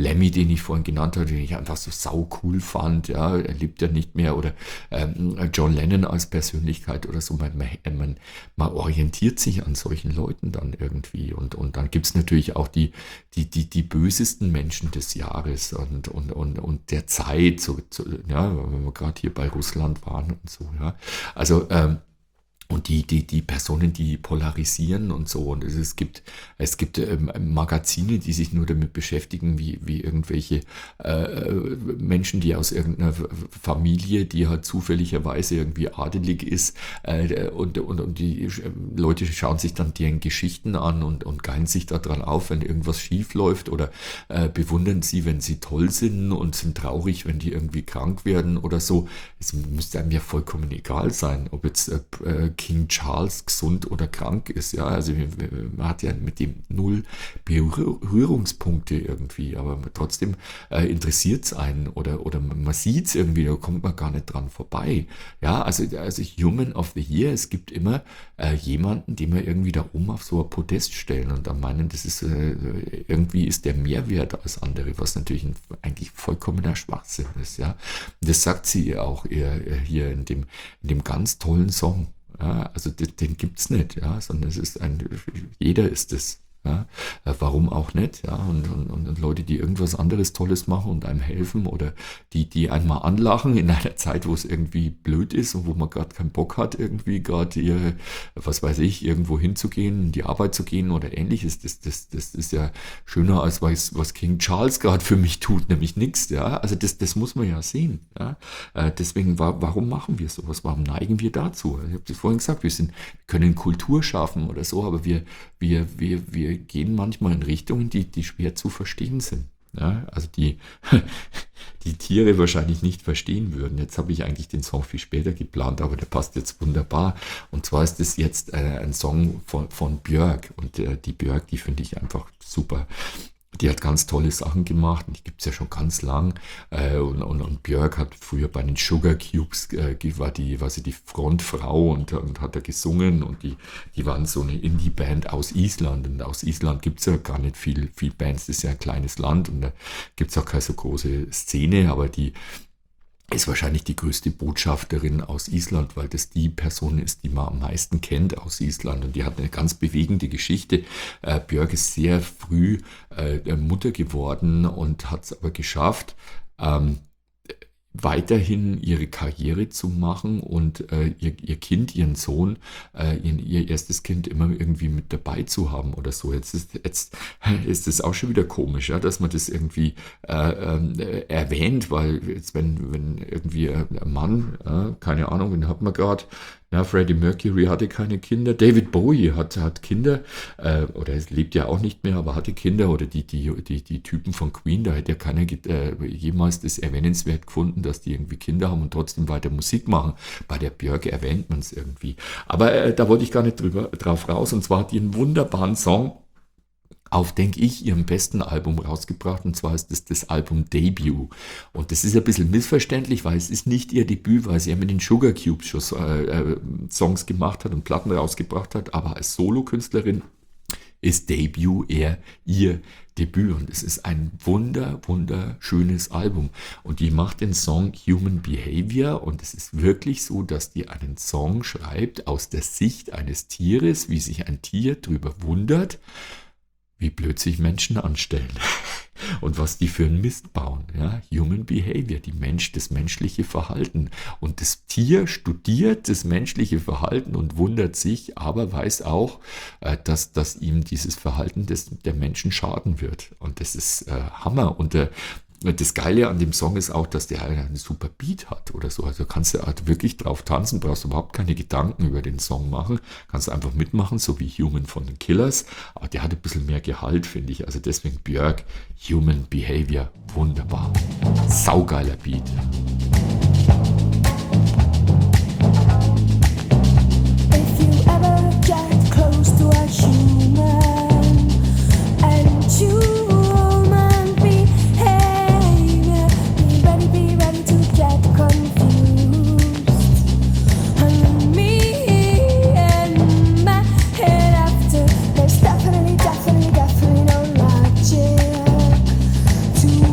Lemmy, den ich vorhin genannt habe, den ich einfach so sau cool fand, ja, er lebt ja nicht mehr, oder ähm, John Lennon als Persönlichkeit oder so, man, man, man orientiert sich an solchen Leuten dann irgendwie, und, und dann gibt es natürlich auch die, die, die, die bösesten Menschen des Jahres und, und, und, und der Zeit, so, so, ja, wenn wir gerade hier bei Russland waren und so, ja, also ähm, und die, die, die Personen, die polarisieren und so. Und es, es gibt, es gibt ähm, Magazine, die sich nur damit beschäftigen, wie, wie irgendwelche äh, Menschen, die aus irgendeiner Familie, die halt zufälligerweise irgendwie adelig ist, äh, und, und, und die Leute schauen sich dann deren Geschichten an und, und geilen sich daran auf, wenn irgendwas schief läuft, oder äh, bewundern sie, wenn sie toll sind, und sind traurig, wenn die irgendwie krank werden oder so. Es müsste einem ja vollkommen egal sein, ob jetzt äh, King Charles gesund oder krank ist, ja, also man hat ja mit dem null Berührungspunkte irgendwie, aber trotzdem äh, interessiert es einen, oder, oder man sieht es irgendwie, da kommt man gar nicht dran vorbei, ja, also, also Human of the Year, es gibt immer äh, jemanden, den wir irgendwie da oben auf so ein Podest stellen und dann meinen, das ist, äh, irgendwie ist der mehr wert als andere, was natürlich ein, eigentlich vollkommener Schwachsinn ist, ja, das sagt sie auch eher hier in dem, in dem ganz tollen Song. Ja, also den, den gibt es nicht, ja, sondern es ist ein, jeder ist es. Ja, warum auch nicht? Ja, und, und, und Leute, die irgendwas anderes Tolles machen und einem helfen, oder die, die einmal anlachen in einer Zeit, wo es irgendwie blöd ist und wo man gerade keinen Bock hat, irgendwie gerade ihr, was weiß ich, irgendwo hinzugehen, in die Arbeit zu gehen oder ähnliches. Das, das, das ist ja schöner als was, was King Charles gerade für mich tut, nämlich nichts. Ja, also das, das muss man ja sehen. Ja, deswegen, warum machen wir sowas? Warum neigen wir dazu? Ich habe es vorhin gesagt, wir sind, können Kultur schaffen oder so, aber wir, wir, wir, wir gehen manchmal in Richtungen, die, die schwer zu verstehen sind. Ja, also die, die Tiere wahrscheinlich nicht verstehen würden. Jetzt habe ich eigentlich den Song viel später geplant, aber der passt jetzt wunderbar. Und zwar ist es jetzt äh, ein Song von, von Björk. Und äh, die Björk, die finde ich einfach super. Die hat ganz tolle Sachen gemacht, und die gibt es ja schon ganz lang. Äh, und, und, und Björk hat früher bei den Sugar Cubes, äh, war, die, war sie die Frontfrau, und, und hat da gesungen, und die, die waren so eine Indie-Band aus Island. Und aus Island gibt es ja gar nicht viel, viel Bands, das ist ja ein kleines Land, und da gibt es auch keine so große Szene, aber die ist wahrscheinlich die größte Botschafterin aus Island, weil das die Person ist, die man am meisten kennt aus Island, und die hat eine ganz bewegende Geschichte. Äh, Björk ist sehr früh äh, Mutter geworden und hat es aber geschafft, ähm, weiterhin ihre Karriere zu machen und äh, ihr, ihr Kind, ihren Sohn, äh, ihr, ihr erstes Kind immer irgendwie mit dabei zu haben oder so. Jetzt ist jetzt ist es auch schon wieder komisch, ja, dass man das irgendwie äh, äh, erwähnt, weil jetzt wenn wenn irgendwie ein Mann, äh, keine Ahnung, den hat man gerade, ja, Freddie Mercury hatte keine Kinder, David Bowie hat, hat Kinder, äh, oder es lebt ja auch nicht mehr, aber hatte Kinder, oder die, die, die, die Typen von Queen, da hätte ja keiner äh, jemals das erwähnenswert gefunden, dass die irgendwie Kinder haben und trotzdem weiter Musik machen. Bei der Björk erwähnt man es irgendwie. Aber äh, da wollte ich gar nicht drüber, drauf raus, und zwar hat die einen wunderbaren Song auf, denke ich, ihrem besten Album rausgebracht, und zwar ist das das Album Debut. Und das ist ein bisschen missverständlich, weil es ist nicht ihr Debüt, weil sie ja mit den Sugar Cubes schon äh, äh, Songs gemacht hat und Platten rausgebracht hat, aber als Solokünstlerin ist Debut eher ihr Debüt, und es ist ein wunder, wunderschönes Album. Und die macht den Song Human Behavior, und es ist wirklich so, dass die einen Song schreibt aus der Sicht eines Tieres, wie sich ein Tier drüber wundert, wie blöd sich Menschen anstellen und was die für einen Mist bauen. Ja? Human Behavior, die Mensch, das menschliche Verhalten. Und das Tier studiert das menschliche Verhalten und wundert sich, aber weiß auch, äh, dass, dass ihm dieses Verhalten des, der Menschen schaden wird. Und das ist äh, Hammer. Und äh, das Geile an dem Song ist auch, dass der einen super Beat hat oder so. Also kannst du halt wirklich drauf tanzen, brauchst überhaupt keine Gedanken über den Song machen. Kannst einfach mitmachen, so wie Human von den Killers. Aber der hat ein bisschen mehr Gehalt, finde ich. Also deswegen Björk, Human Behavior, wunderbar. Saugeiler Beat.
If you ever get close to a human and you to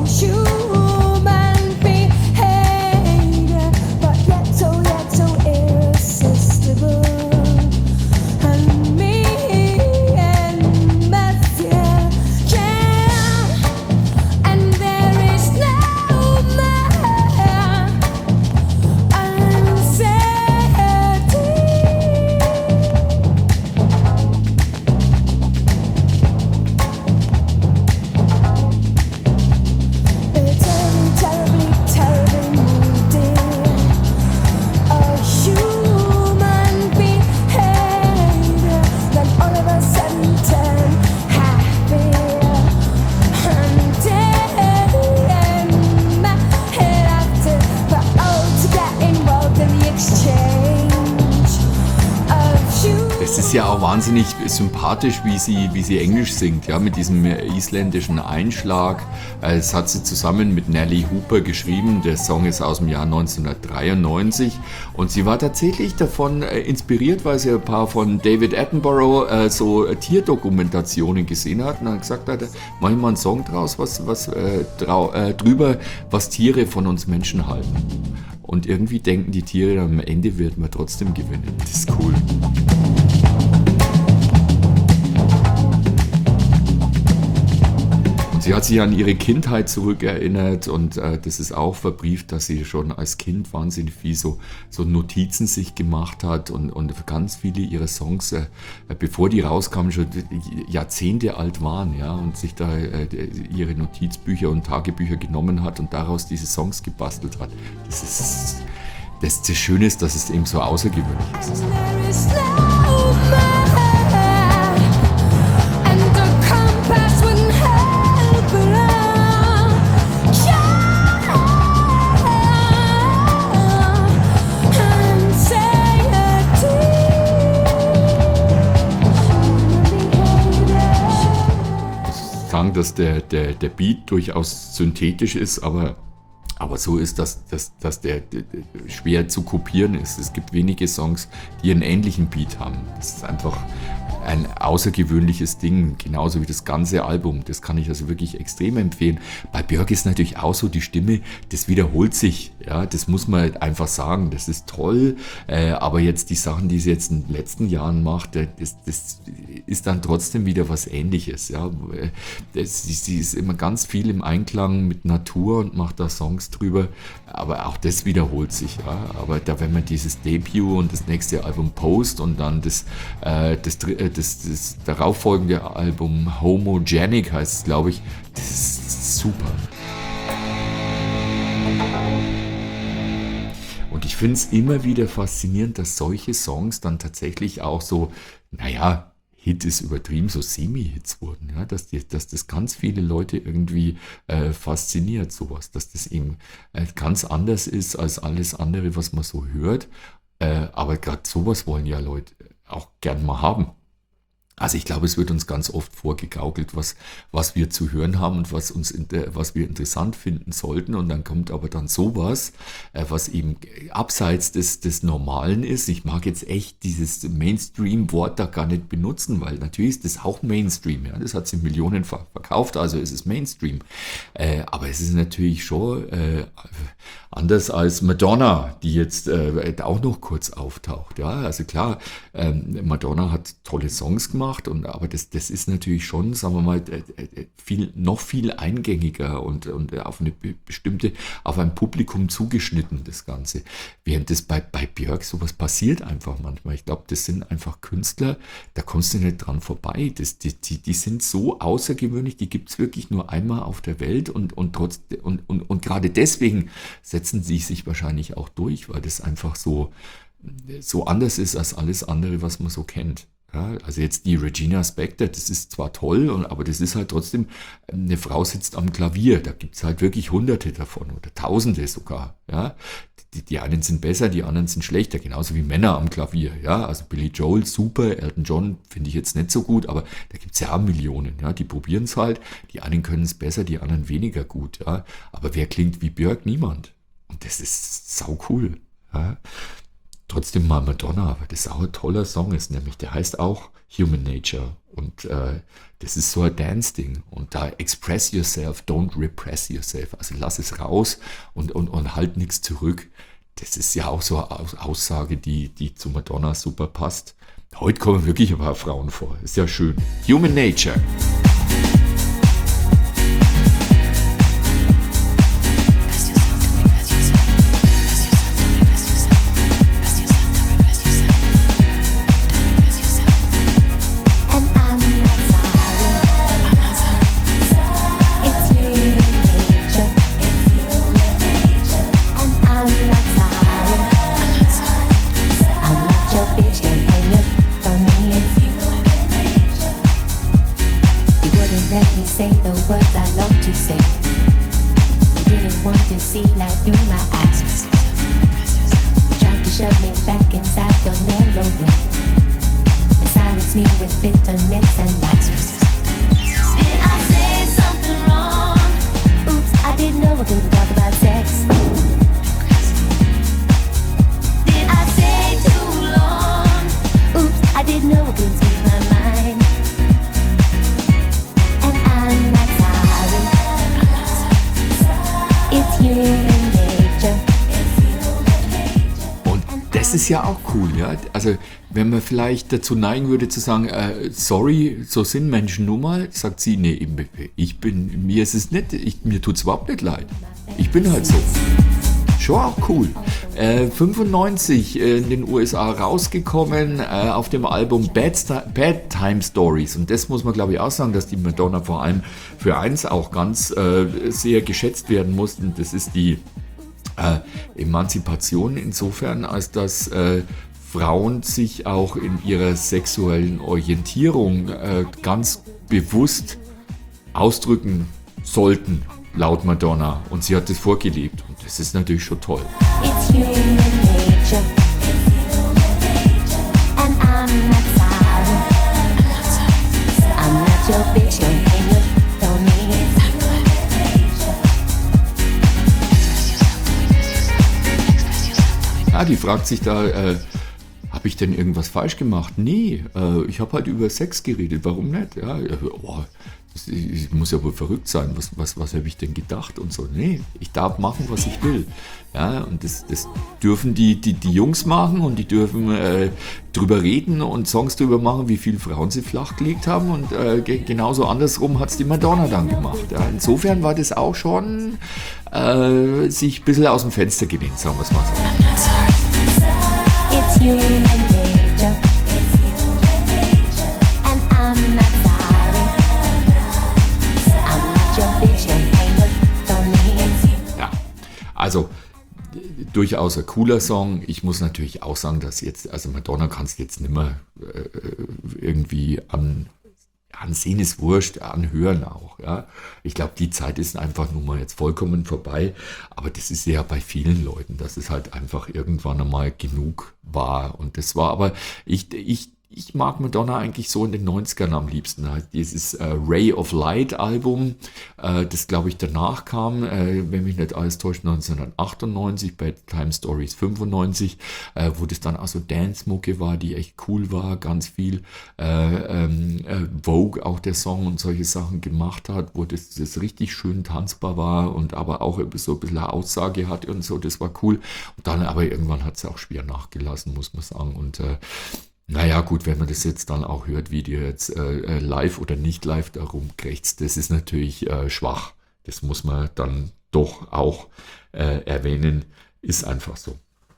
ja auch wahnsinnig sympathisch, wie sie, wie sie Englisch singt, ja, mit diesem isländischen Einschlag. Das hat sie zusammen mit Nelly Hooper geschrieben. Der Song ist aus dem Jahr neunzehnhundertdreiundneunzig und sie war tatsächlich davon inspiriert, weil sie ein paar von David Attenborough äh, so Tierdokumentationen gesehen hat und dann gesagt hat, mach ich mal einen Song draus, was, was äh, drau, äh, drüber, was Tiere von uns Menschen halten. Und irgendwie denken die Tiere, am Ende wird man trotzdem gewinnen. Das ist cool. Sie hat sich an ihre Kindheit zurückerinnert und äh, das ist auch verbrieft, dass sie schon als Kind wahnsinnig viel so, so Notizen sich gemacht hat und, und ganz viele ihrer Songs, äh, bevor die rauskamen, schon Jahrzehnte alt waren, ja, und sich da äh, ihre Notizbücher und Tagebücher genommen hat und daraus diese Songs gebastelt hat. Das ist das, das Schöne ist, dass es eben so außergewöhnlich ist.
There is no man, and the compass wouldn't help along.
Sagen, dass der, der, der Beat durchaus synthetisch ist, aber Aber so ist, dass, dass, dass der, der schwer zu kopieren ist. Es gibt wenige Songs, die einen ähnlichen Beat haben. Das ist einfach ein außergewöhnliches Ding, genauso wie das ganze Album. Das kann ich also wirklich extrem empfehlen. Bei Björk ist natürlich auch so die Stimme, das wiederholt sich. Ja, das muss man einfach sagen. Das ist toll. Äh, aber jetzt die Sachen, die sie jetzt in den letzten Jahren macht, das, das ist dann trotzdem wieder was Ähnliches. Ja, das, sie ist immer ganz viel im Einklang mit Natur und macht da Songs drüber. Aber auch das wiederholt sich. Ja. Aber da, wenn man dieses Debüt und das nächste Album Post und dann das, äh, das, das, das darauffolgende Album Homogenic heißt es, glaube ich, das ist super. Und ich finde es immer wieder faszinierend, dass solche Songs dann tatsächlich auch so, naja, Hit ist übertrieben, so Semi-Hits wurden, ja, dass, die, dass das ganz viele Leute irgendwie äh, fasziniert, sowas, dass das eben äh, ganz anders ist als alles andere, was man so hört, äh, aber gerade sowas wollen ja Leute auch gern mal haben. Also ich glaube, es wird uns ganz oft vorgegaukelt, was, was wir zu hören haben und was, uns, was wir interessant finden sollten. Und dann kommt aber dann sowas, was eben abseits des, des Normalen ist. Ich mag jetzt echt dieses Mainstream-Wort da gar nicht benutzen, weil natürlich ist das auch Mainstream. Ja? Das hat sie millionenfach verkauft, also ist es Mainstream. Äh, aber es ist natürlich schon äh, anders als Madonna, die jetzt äh, auch noch kurz auftaucht. Ja? Also klar, ähm, Madonna hat tolle Songs gemacht. Und, aber das, das ist natürlich schon, sagen wir mal, viel, noch viel eingängiger und, und auf eine bestimmte, auf ein Publikum zugeschnitten, das Ganze. Während das bei, bei Björk sowas passiert einfach manchmal. Ich glaube, das sind einfach Künstler, da kommst du nicht dran vorbei. Das, die, die, die sind so außergewöhnlich, die gibt es wirklich nur einmal auf der Welt und, und, trotz, und, und, und gerade deswegen setzen sie sich wahrscheinlich auch durch, weil das einfach so, so anders ist als alles andere, was man so kennt. Ja, also jetzt die Regina Spektor, das ist zwar toll, aber das ist halt trotzdem, eine Frau sitzt am Klavier, da gibt es halt wirklich Hunderte davon oder Tausende sogar. Ja, die, die einen sind besser, die anderen sind schlechter, genauso wie Männer am Klavier. Ja, also Billy Joel super, Elton John finde ich jetzt nicht so gut, aber da gibt es ja auch Millionen. Ja, die probieren es halt, die einen können es besser, die anderen weniger gut. Ja, aber wer klingt wie Björk? Niemand. Und das ist sau cool. Ja. Trotzdem mal Madonna, weil das auch ein toller Song ist, nämlich der heißt auch Human Nature und äh, das ist so ein Dance-Ding und da express yourself, don't repress yourself, also lass es raus und, und, und halt nichts zurück. Das ist ja auch so eine Aussage, die, die zu Madonna super passt. Heute kommen wirklich ein paar Frauen vor, ist ja schön. Human Nature.
Say the words I love to say. You didn't want to see light through my eyes. You tried to shove me back inside your narrow way. Inside
das ist ja auch cool, ja. Also wenn man vielleicht dazu neigen würde zu sagen, äh, sorry, so sind Menschen nun mal, sagt sie, nee, ich bin, mir ist es nicht, ich, mir tut es überhaupt nicht leid. Ich bin halt so. Schon auch cool. Äh, fünfundneunzig äh, in den U S A rausgekommen äh, auf dem Album Bad, Sta- Bad Time Stories. Und das muss man, glaube ich, auch sagen, dass die Madonna vor allem für eins auch ganz äh, sehr geschätzt werden mussten. Das ist die äh, Emanzipation insofern, als dass äh, Frauen sich auch in ihrer sexuellen Orientierung äh, ganz bewusst ausdrücken sollten, laut Madonna. Und sie hat das vorgelebt. Und das ist natürlich schon toll.
It's human nature. And I'm not sorry. I'm not your bitch, no angel, don't need.
Ja, die fragt sich da, äh, habe ich denn irgendwas falsch gemacht? Nee, äh, ich habe halt über Sex geredet. Warum nicht? Ja, ja, oh, das, ich muss ja wohl verrückt sein. Was, was, was habe ich denn gedacht und so? Nee, ich darf machen, was ich will. Ja, und das, das dürfen die, die, die Jungs machen und die dürfen äh, drüber reden und Songs drüber machen, wie viele Frauen sie flachgelegt haben. Und äh, ge- genauso andersrum hat es die Madonna dann gemacht. Ja, insofern war das auch schon äh, sich ein bisschen aus dem Fenster gelehnt, sagen wir es mal so.
It's human nature. And I'm not sorry. I'm not your bitch, no angel, don't need.
Ja, also d- durchaus ein cooler Song. Ich muss natürlich auch sagen, dass jetzt, also Madonna kannst du jetzt nicht mehr äh, irgendwie an, ansehen ist wurscht, anhören auch. Ja. Ich glaube, die Zeit ist einfach nun mal jetzt vollkommen vorbei. Aber das ist ja bei vielen Leuten, dass es halt einfach irgendwann einmal genug war. Und das war aber, ich, ich, ich mag Madonna eigentlich so in den neunzigern am liebsten. Halt dieses äh, Ray of Light Album, äh, das glaube ich danach kam, äh, wenn mich nicht alles täuscht, neunzehnhundertachtundneunzig, Bad Time Stories fünfundneunzig, äh, wo das dann auch so Dance-Mucke war, die echt cool war, ganz viel äh, ähm, äh, Vogue, auch der Song und solche Sachen gemacht hat, wo das, das richtig schön tanzbar war und aber auch so ein bisschen eine Aussage hatte und so, das war cool. Und dann aber irgendwann hat es auch schwer nachgelassen, muss man sagen. Und äh, naja, gut, wenn man das jetzt dann auch hört, wie die jetzt äh, live oder nicht live da rumkrächzt, das ist natürlich äh, schwach. Das muss man dann doch auch äh, erwähnen. Ist einfach so.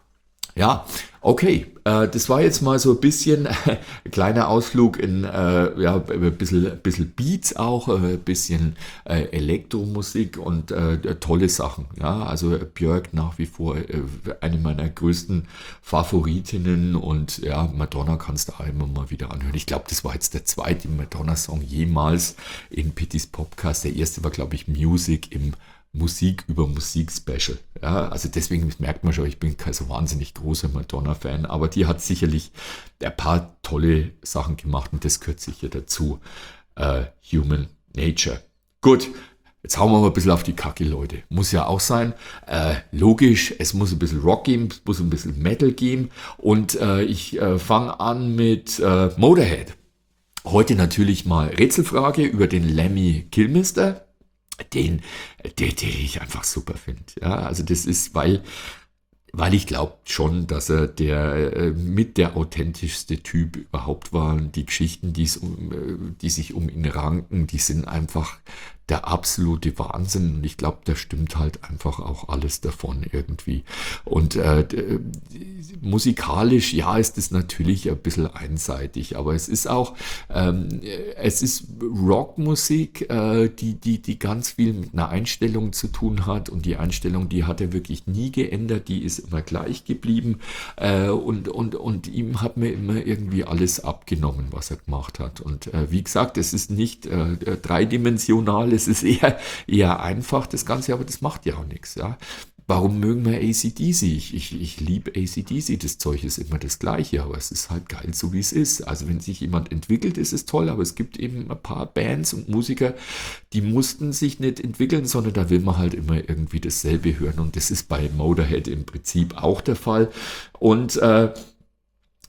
Ja, okay, äh, das war jetzt mal so ein bisschen äh, ein kleiner Ausflug in äh, ja, ein bisschen, bisschen Beats auch, äh, ein bisschen äh, Elektromusik und äh, tolle Sachen. Ja, also Björk nach wie vor äh, eine meiner größten Favoritinnen und ja, Madonna kannst du auch immer mal wieder anhören. Ich glaube, das war jetzt der zweite Madonna-Song jemals in Pittys Podcast. Der erste war, glaube ich, Music im Musik über Musik Special. Ja, also deswegen merkt man schon, ich bin kein so wahnsinnig großer Madonna-Fan, aber die hat sicherlich ein paar tolle Sachen gemacht und das gehört sicher dazu. Uh, Human Nature. Gut, jetzt hauen wir mal ein bisschen auf die Kacke, Leute. Muss ja auch sein. Äh, logisch, es muss ein bisschen Rock geben, es muss ein bisschen Metal geben und äh, ich äh, fange an mit äh, Motorhead. Heute natürlich mal Rätselfrage über den Lemmy Kilmister. Den, den, den ich einfach super finde. Ja, also das ist, weil, weil ich glaube schon, dass er der äh, mit der authentischste Typ überhaupt war. Und die Geschichten, die's um, äh, die sich um ihn ranken, die sind einfach der absolute Wahnsinn. Und ich glaube, da stimmt halt einfach auch alles davon irgendwie. Und äh, d- musikalisch, ja, ist es natürlich ein bisschen einseitig, aber es ist auch, ähm, es ist Rockmusik, äh, die, die, die ganz viel mit einer Einstellung zu tun hat und die Einstellung, die hat er wirklich nie geändert, die ist immer gleich geblieben äh, und, und, und ihm hat mir immer irgendwie alles abgenommen, was er gemacht hat. Und äh, wie gesagt, es ist nicht äh, dreidimensional, es ist eher, eher einfach das Ganze, aber das macht ja auch nichts, ja. Warum mögen wir A C D C? Ich, ich, ich liebe A C D C, das Zeug ist immer das Gleiche, aber es ist halt geil, so wie es ist. Also wenn sich jemand entwickelt, ist es toll, aber es gibt eben ein paar Bands und Musiker, die mussten sich nicht entwickeln, sondern da will man halt immer irgendwie dasselbe hören und das ist bei Motorhead im Prinzip auch der Fall. Und äh,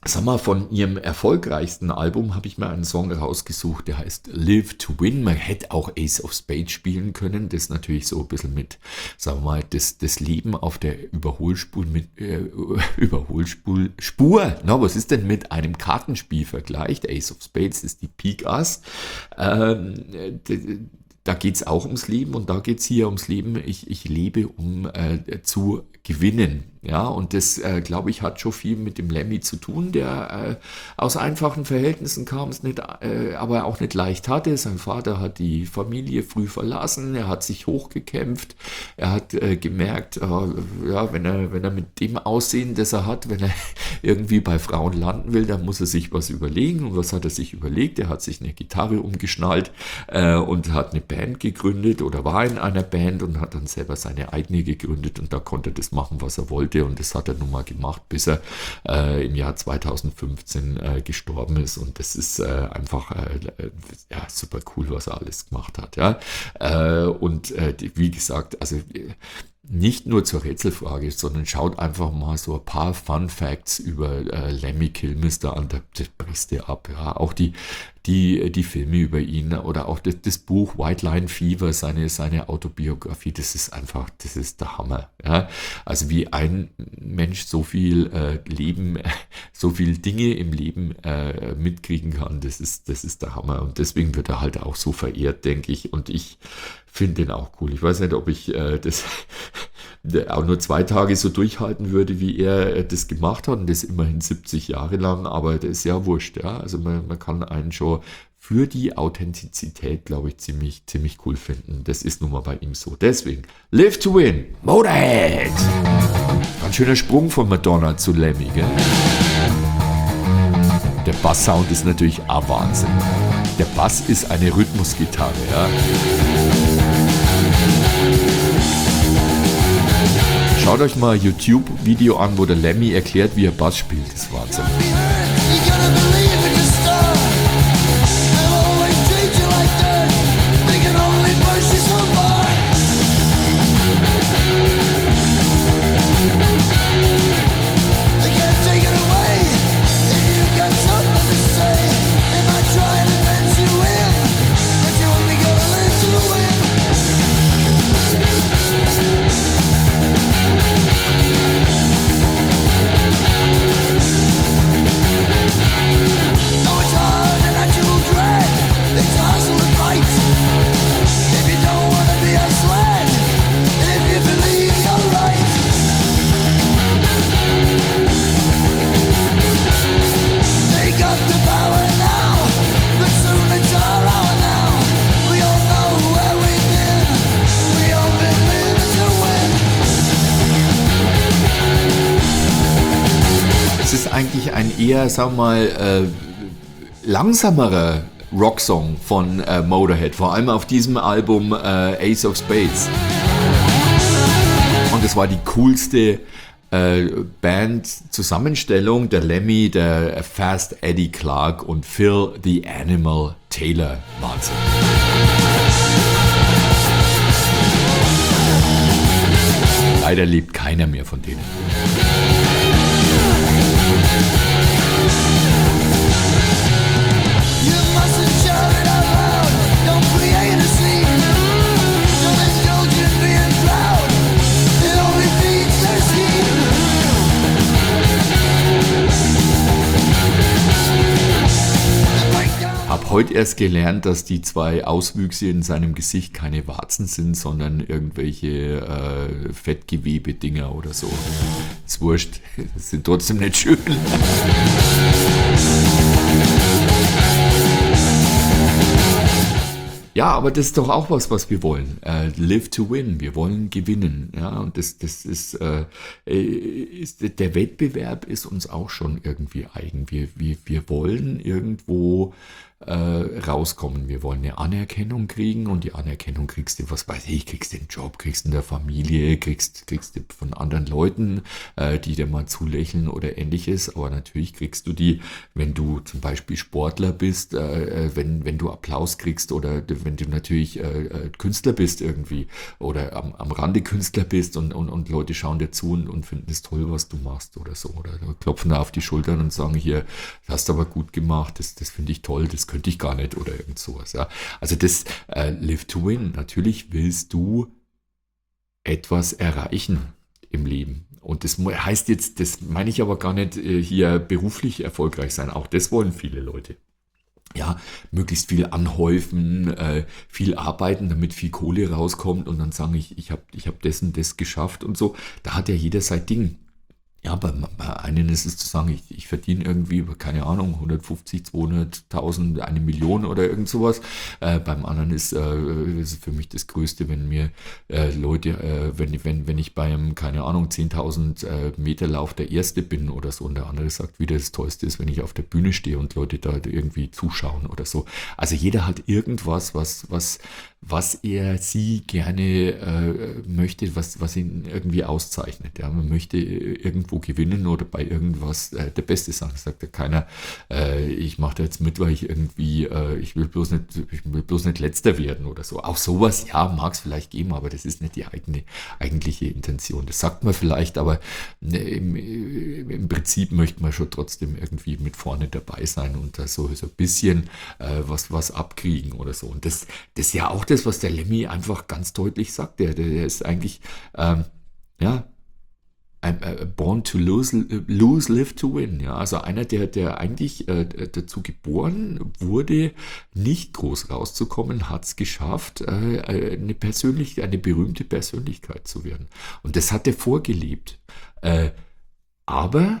Sag mal, von ihrem erfolgreichsten Album habe ich mir einen Song rausgesucht, der heißt Live to Win. Man hätte auch Ace of Spades spielen können, das natürlich so ein bisschen mit, sagen wir mal, das, das Leben auf der Überholspur, mit, äh, Überholspur, Spur, na, was ist denn mit einem Kartenspiel vergleicht? Ace of Spades ist die Pik Ass. Ähm, da geht es auch ums Leben und da geht es hier ums Leben. Ich, ich lebe, um äh, zu gewinnen. Ja, und das, äh, glaube ich, hat schon viel mit dem Lemmy zu tun, der äh, aus einfachen Verhältnissen kam, es nicht, äh, aber auch nicht leicht hatte. Sein Vater hat die Familie früh verlassen, er hat sich hochgekämpft, er hat äh, gemerkt, äh, ja, wenn er, wenn er mit dem Aussehen, das er hat, wenn er irgendwie bei Frauen landen will, dann muss er sich was überlegen. Und was hat er sich überlegt? Er hat sich eine Gitarre umgeschnallt äh, und hat eine Band gegründet oder war in einer Band und hat dann selber seine eigene gegründet und da konnte er das machen, was er wollte. Und das hat er nun mal gemacht, bis er äh, im Jahr zweitausendfünfzehn äh, gestorben ist. Und das ist äh, einfach äh, ja, super cool, was er alles gemacht hat. Ja? Äh, und äh, die, wie gesagt, also nicht nur zur Rätselfrage, sondern schaut einfach mal so ein paar Fun Facts über äh, Lemmy Kilmister an, das brichst dir ab. Ja? Auch die, die, die Filme über ihn oder auch das, das Buch White Line Fever, seine, seine Autobiografie, das ist einfach, das ist der Hammer. Ja? Also wie ein Mensch so viel äh, Leben, so viel Dinge im Leben äh, mitkriegen kann, das ist, das ist der Hammer. Und deswegen wird er halt auch so verehrt, denke ich. Und ich finde den auch cool. Ich weiß nicht, ob ich äh, das auch nur zwei Tage so durchhalten würde, wie er äh, das gemacht hat. Und das immerhin siebzig Jahre lang, aber das ist ja wurscht. Ja? Also man, man kann einen schon für die Authentizität, glaube ich, ziemlich, ziemlich cool finden. Das ist nun mal bei ihm so. Deswegen, Live to Win, Motorhead. Ganz schöner Sprung von Madonna zu Lemmy, gell? Der Basssound ist natürlich auch Wahnsinn. Der Bass ist eine Rhythmusgitarre, ja. Schaut euch mal ein YouTube-Video an, wo der Lemmy erklärt, wie er Bass spielt. Das ist Wahnsinn. Eigentlich ein eher, sagen wir mal, äh, langsamerer Rocksong von äh, Motorhead, vor allem auf diesem Album äh, Ace of Spades. Und es war die coolste äh, Band-Zusammenstellung, der Lemmy, der Fast Eddie Clarke und Phil the Animal Taylor. Wahnsinn. Leider lebt keiner mehr von denen. Hab heute erst gelernt, dass die zwei Auswüchse in seinem Gesicht keine Warzen sind, sondern irgendwelche äh, Fettgewebe-Dinger oder so. Ist wurscht, das sind trotzdem nicht schön. Ja, aber das ist doch auch was, was wir wollen. Uh, live to win. Wir wollen gewinnen. Ja, und das, das ist, äh, ist, der Wettbewerb ist uns auch schon irgendwie eigen. Wir, wir, wir wollen irgendwo äh, rauskommen. Wir wollen eine Anerkennung kriegen und die Anerkennung kriegst du, was weiß ich, kriegst du den Job, kriegst du in der Familie, kriegst, kriegst du von anderen Leuten, äh, die dir mal zulächeln oder ähnliches. Aber natürlich kriegst du die, wenn du zum Beispiel Sportler bist, äh, wenn, wenn du Applaus kriegst oder wenn du natürlich äh, Künstler bist irgendwie oder am, am Rande Künstler bist und, und, und Leute schauen dir zu und, und finden es toll, was du machst oder so. Oder klopfen da auf die Schultern und sagen, hier, das hast du aber gut gemacht, das, das finde ich toll, das könnte ich gar nicht oder irgend sowas. Ja. Also das äh, Live to Win, natürlich willst du etwas erreichen im Leben. Und das heißt jetzt, das meine ich aber gar nicht äh, hier beruflich erfolgreich sein, auch das wollen viele Leute. Ja, möglichst viel anhäufen, äh, viel arbeiten, damit viel Kohle rauskommt und dann sagen, ich, ich habe ich hab das und das geschafft und so. Da hat ja jeder sein Ding. Ja, bei, bei einem ist es zu sagen, ich, ich verdiene irgendwie, keine Ahnung, hundertfünfzig, zweihunderttausend, eine Million oder irgend sowas. Äh, beim anderen ist äh, ist für mich das Größte, wenn mir äh, Leute, äh, wenn, wenn, wenn ich beim, keine Ahnung, zehntausend äh, Meter Lauf der Erste bin oder so und der andere sagt, wieder das Tollste ist, wenn ich auf der Bühne stehe und Leute da irgendwie zuschauen oder so. Also jeder hat irgendwas, was, was, was er, sie gerne äh, möchte, was, was ihn irgendwie auszeichnet. Ja, man möchte irgendwo gewinnen oder bei irgendwas äh, der Beste sein. Das sagt ja keiner, äh, ich mache da jetzt mit, weil ich irgendwie, äh, ich will bloß nicht, ich will bloß nicht Letzter werden oder so. Auch sowas, ja, mag es vielleicht geben, aber das ist nicht die eigene, eigentliche Intention. Das sagt man vielleicht, aber ne, im, im Prinzip möchte man schon trotzdem irgendwie mit vorne dabei sein und da so, so ein bisschen äh, was, was abkriegen oder so. Und das, das ist ja auch das, was der Lemmy einfach ganz deutlich sagt. Der, der ist eigentlich, ähm, ja, I'm born to lose, lose, live to win. Ja, also einer, der, der eigentlich äh, dazu geboren wurde, nicht groß rauszukommen, hat es geschafft, äh, eine persönlich, eine berühmte Persönlichkeit zu werden. Und das hat er vorgelebt. Äh, aber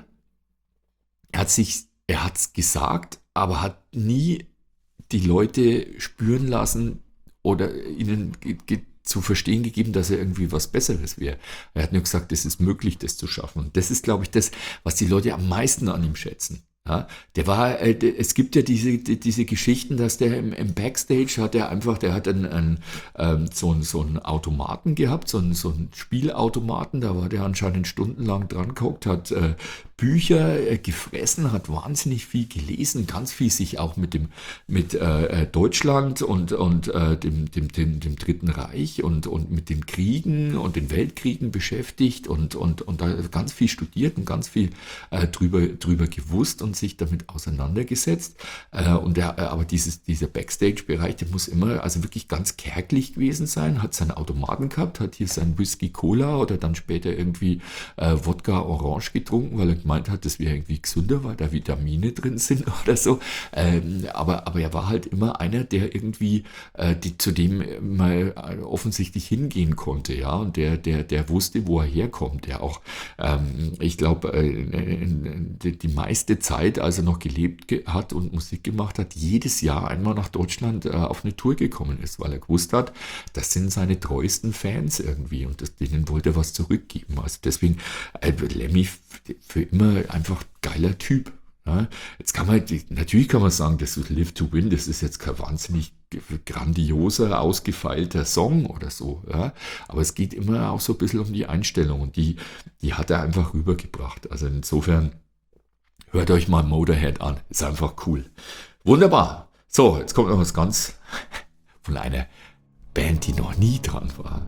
er hat sich, er hat es gesagt, aber hat nie die Leute spüren lassen oder ihnen ge- ge- zu verstehen gegeben, dass er irgendwie was Besseres wäre. Er hat nur gesagt, es ist möglich, das zu schaffen. Und das ist, glaube ich, das, was die Leute am meisten an ihm schätzen. Ja, der war, äh, der, es gibt ja diese, die, diese Geschichten, dass der im, im Backstage hat er einfach, der hat einen, einen, ähm, so, einen, so einen Automaten gehabt, so einen, so einen Spielautomaten, da war der anscheinend stundenlang dran geguckt, hat äh, Bücher äh, gefressen, hat wahnsinnig viel gelesen, ganz viel sich auch mit dem, mit äh, Deutschland und, und äh, dem, dem, dem, dem Dritten Reich und, und mit den Kriegen und den Weltkriegen beschäftigt und, und, und da ganz viel studiert und ganz viel äh, drüber, drüber gewusst und sich damit auseinandergesetzt. Äh, und der, äh, aber dieses, dieser Backstage-Bereich, der muss immer also wirklich ganz kärglich gewesen sein, hat seinen Automaten gehabt, hat hier sein Whisky Cola oder dann später irgendwie äh, Wodka Orange getrunken, weil er gemeint hat, das wäre irgendwie gesünder, weil da Vitamine drin sind oder so. Ähm, aber, aber er war halt immer einer, der irgendwie äh, die, zu dem mal offensichtlich hingehen konnte, ja, und der, der, der wusste, wo er herkommt, der auch, ähm, ich glaube, äh, die, die meiste Zeit, als er noch gelebt ge- hat und Musik gemacht hat, jedes Jahr einmal nach Deutschland äh, auf eine Tour gekommen ist, weil er gewusst hat, das sind seine treuesten Fans irgendwie und das, denen wollte er was zurückgeben. Also deswegen, äh, Lemmy f- für immer einfach geiler Typ. Ja. Jetzt kann man, natürlich kann man sagen, das ist Live to Win, das ist jetzt kein wahnsinnig grandioser, ausgefeilter Song oder so. Ja. Aber es geht immer auch so ein bisschen um die Einstellung und die, die hat er einfach rübergebracht. Also insofern, hört euch mal Motorhead an. Ist einfach cool. Wunderbar. So, jetzt kommt noch was ganz von einer Band, die noch nie dran war.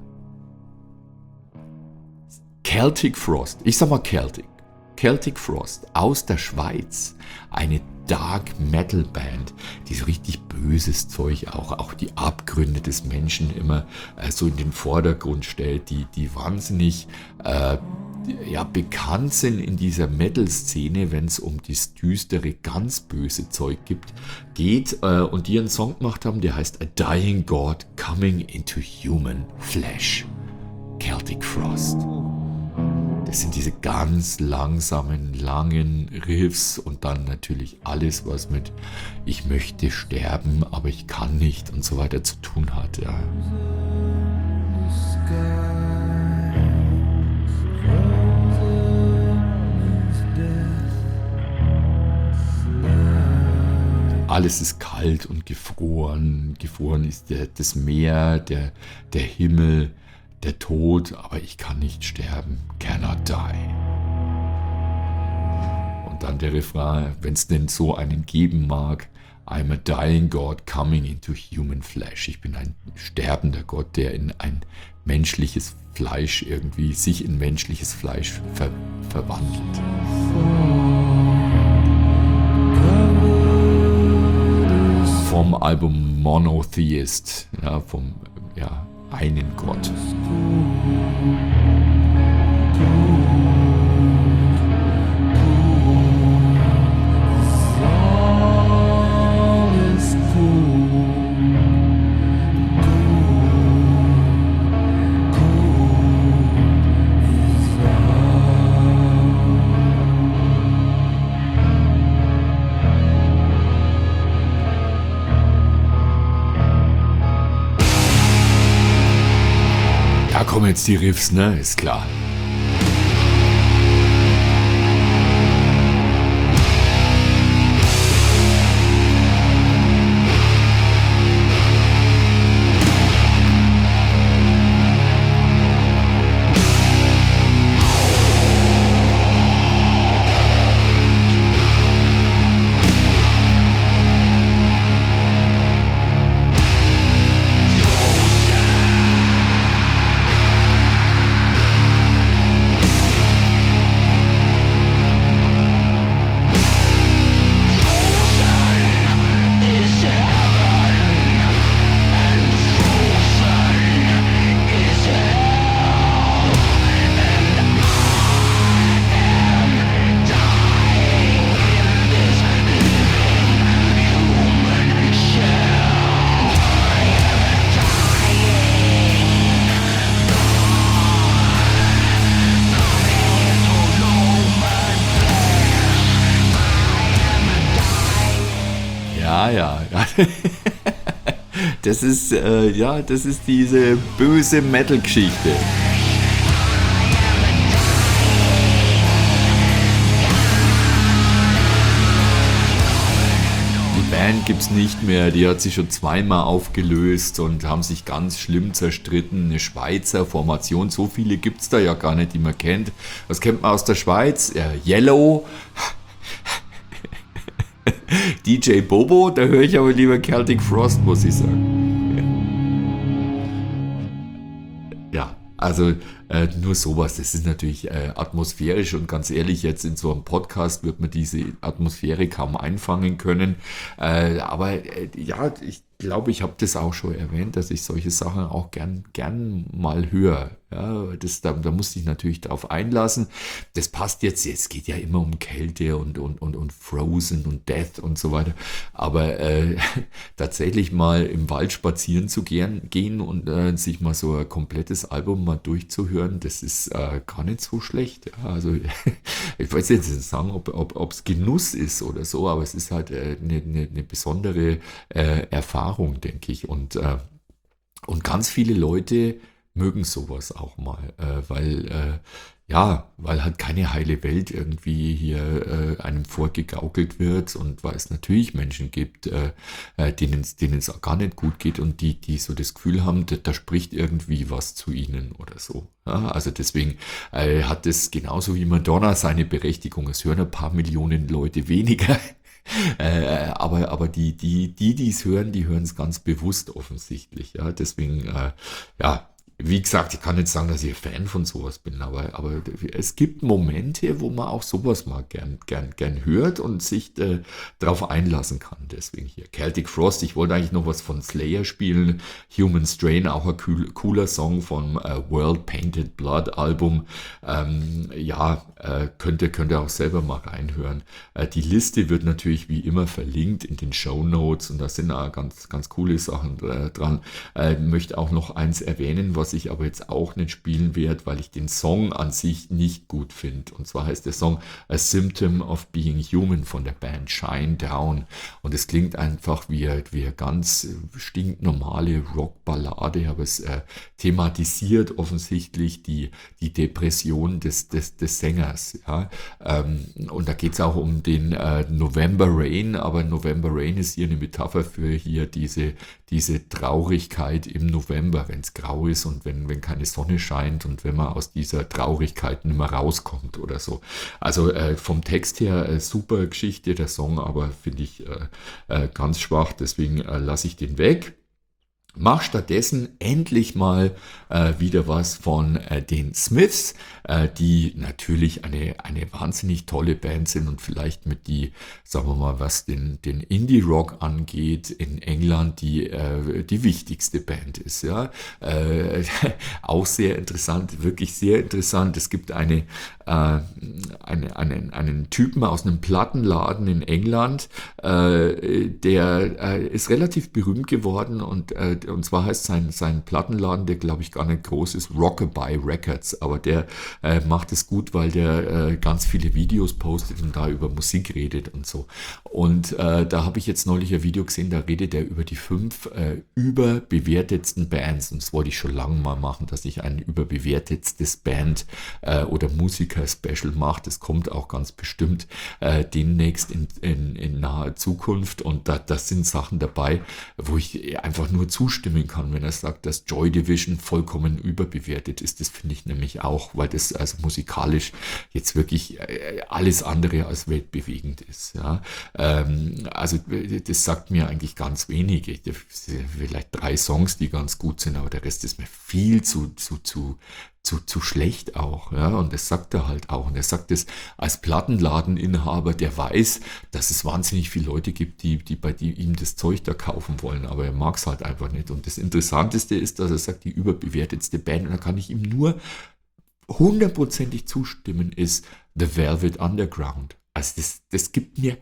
Celtic Frost. Ich sag mal Celtic. Celtic Frost aus der Schweiz. Eine Dark Metal Band, die so richtig böses Zeug auch, auch die Abgründe des Menschen immer äh, so in den Vordergrund stellt, die, die wahnsinnig äh, ja, bekannt sind in dieser Metal-Szene, wenn es um das düstere, ganz böse Zeug gibt, geht äh, und die einen Song gemacht haben, der heißt A Dying God Coming into Human Flesh. Celtic Frost. Das sind diese ganz langsamen, langen Riffs und dann natürlich alles, was mit ich möchte sterben, aber ich kann nicht und so weiter zu tun hat. Ja. alles ist kalt und gefroren. Gefroren ist der, das Meer, der, der Himmel, der Tod, aber ich kann nicht sterben. Cannot die. Und dann der Refrain, wenn es denn so einen geben mag, I'm a dying God coming into human flesh. Ich bin ein sterbender Gott, der in ein menschliches Fleisch irgendwie, sich in menschliches Fleisch ver, verwandelt. Vom Album Monotheist, ja, vom ja, einen Gott. Da kommen jetzt die Riffs, ne? Ist klar. Ja, ja. Das ist, äh, ja, das ist diese böse Metal-Geschichte. Die Band gibt's nicht mehr, die hat sich schon zweimal aufgelöst und haben sich ganz schlimm zerstritten. Eine Schweizer Formation, so viele gibt's da ja gar nicht, die man kennt. Was kennt man aus der Schweiz? Äh, Yellow. D J Bobo, da höre ich aber lieber Celtic Frost, muss ich sagen. Ja, also äh, nur sowas, das ist natürlich äh, atmosphärisch und ganz ehrlich, jetzt in so einem Podcast wird man diese Atmosphäre kaum einfangen können. Äh, aber äh, ja, ich glaube, ich habe das auch schon erwähnt, dass ich solche Sachen auch gern, gern mal höre. Ja, das, da, da musste ich natürlich drauf einlassen. Das passt jetzt, es geht ja immer um Kälte und, und, und, und Frozen und Death und so weiter. Aber äh, tatsächlich mal im Wald spazieren zu gehen, gehen und äh, sich mal so ein komplettes Album mal durchzuhören, das ist äh, gar nicht so schlecht. Ja, also ich weiß jetzt nicht sagen, ob ob ob es Genuss ist oder so, aber es ist halt äh, eine, eine, eine besondere äh, Erfahrung, denke ich. Und, äh, und ganz viele Leute mögen sowas auch mal, äh, weil äh, ja, weil halt keine heile Welt irgendwie hier äh, einem vorgegaukelt wird und weil es natürlich Menschen gibt, äh, denen es denen es auch gar nicht gut geht und die die so das Gefühl haben, da, da spricht irgendwie was zu ihnen oder so. Ja, also deswegen äh, hat es genauso wie Madonna seine Berechtigung. Es hören ein paar Millionen Leute weniger. Äh, aber aber die die die die es hören, die hören es ganz bewusst offensichtlich. Ja, deswegen äh, ja. Wie gesagt, ich kann nicht sagen, dass ich Fan von sowas bin, aber, aber es gibt Momente, wo man auch sowas mal gern, gern, gern hört und sich äh, darauf einlassen kann. Deswegen hier Celtic Frost. Ich wollte eigentlich noch was von Slayer spielen. Human Strain, auch ein cool, cooler Song vom äh, World Painted Blood Album. Ähm, ja, äh, könnt ihr, könnt ihr auch selber mal reinhören. Äh, die Liste wird natürlich wie immer verlinkt in den Shownotes und da sind auch ganz, ganz coole Sachen äh, dran. Ich äh, möchte auch noch eins erwähnen, was was ich aber jetzt auch nicht spielen werde, weil ich den Song an sich nicht gut finde. Und zwar heißt der Song A Symptom of Being Human von der Band Shinedown. Und es klingt einfach wie, wie eine ganz stinknormale Rockballade, aber es äh, thematisiert offensichtlich die, die Depression des, des, des Sängers. Ja? Ähm, und da geht es auch um den äh, November Rain, aber November Rain ist hier eine Metapher für hier diese, diese Traurigkeit im November, wenn es grau ist und wenn, wenn keine Sonne scheint und wenn man aus dieser Traurigkeit nicht mehr rauskommt oder so. Also äh, vom Text her äh, super Geschichte, der Song, aber finde ich äh, äh, ganz schwach, deswegen äh, lasse ich den weg. Mach stattdessen endlich mal äh, wieder was von äh, den Smiths, äh, die natürlich eine, eine wahnsinnig tolle Band sind und vielleicht mit die, sagen wir mal, was den, den Indie-Rock angeht, in England die, äh, die wichtigste Band ist. Ja? Äh, auch sehr interessant, wirklich sehr interessant. Es gibt eine, äh, eine, einen, einen Typen aus einem Plattenladen in England, äh, der äh, ist relativ berühmt geworden und äh, und zwar heißt sein, sein Plattenladen, der glaube ich gar nicht groß ist, Rockabye Records, aber der äh, macht es gut, weil der äh, ganz viele Videos postet und da über Musik redet und so. Und äh, da habe ich jetzt neulich ein Video gesehen, da redet er über die fünf äh, überbewertetsten Bands und das wollte ich schon lange mal machen, dass ich ein überbewertetstes Band äh, oder Musiker-Special mache. Das kommt auch ganz bestimmt äh, demnächst in, in, in naher Zukunft und da das sind Sachen dabei, wo ich einfach nur zustimmen kann, wenn er sagt, dass Joy Division vollkommen überbewertet ist. Das finde ich nämlich auch, weil das also musikalisch jetzt wirklich alles andere als weltbewegend ist. Ja. Ähm, also das sagt mir eigentlich ganz wenig. Vielleicht drei Songs, die ganz gut sind, aber der Rest ist mir viel zu, zu, zu Zu, zu schlecht auch, ja, und das sagt er halt auch. Und er sagt es als Plattenladeninhaber, der weiß, dass es wahnsinnig viele Leute gibt, die, die bei die ihm das Zeug da kaufen wollen, aber er mag es halt einfach nicht. Und das Interessanteste ist, dass er sagt, die überbewertetste Band, und da kann ich ihm nur hundertprozentig zustimmen, ist The Velvet Underground. Also das, das gibt mir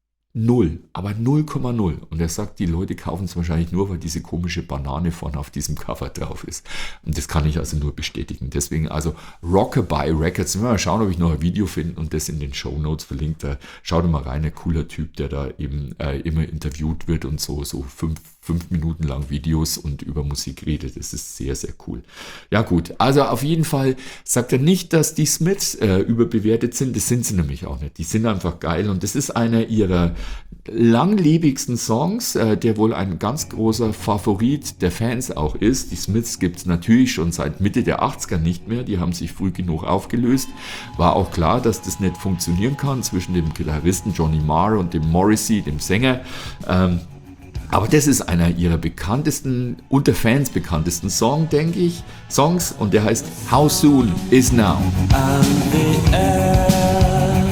Null, aber null Komma null. Und er sagt, die Leute kaufen es wahrscheinlich nur, weil diese komische Banane vorne auf diesem Cover drauf ist. Und das kann ich also nur bestätigen. Deswegen also Rockabye Records. Mal schauen, ob ich noch ein Video finde und das in den Shownotes verlinkt. Da schaut mal rein, ein cooler Typ, der da eben äh, immer interviewt wird und so, so fünf, fünf Minuten lang Videos und über Musik redet. Das ist sehr, sehr cool. Ja gut, also auf jeden Fall sagt er nicht, dass die Smiths äh, überbewertet sind. Das sind sie nämlich auch nicht. Die sind einfach geil und das ist einer ihrer langlebigsten Songs, äh, der wohl ein ganz großer Favorit der Fans auch ist. Die Smiths gibt es natürlich schon seit Mitte der achtziger nicht mehr, die haben sich früh genug aufgelöst. War auch klar, dass das nicht funktionieren kann zwischen dem Gitarristen Johnny Marr und dem Morrissey, dem Sänger. Ähm, aber das ist einer ihrer bekanntesten, unter Fans bekanntesten Song, denke ich, Songs, und der heißt How Soon Is Now.
And the air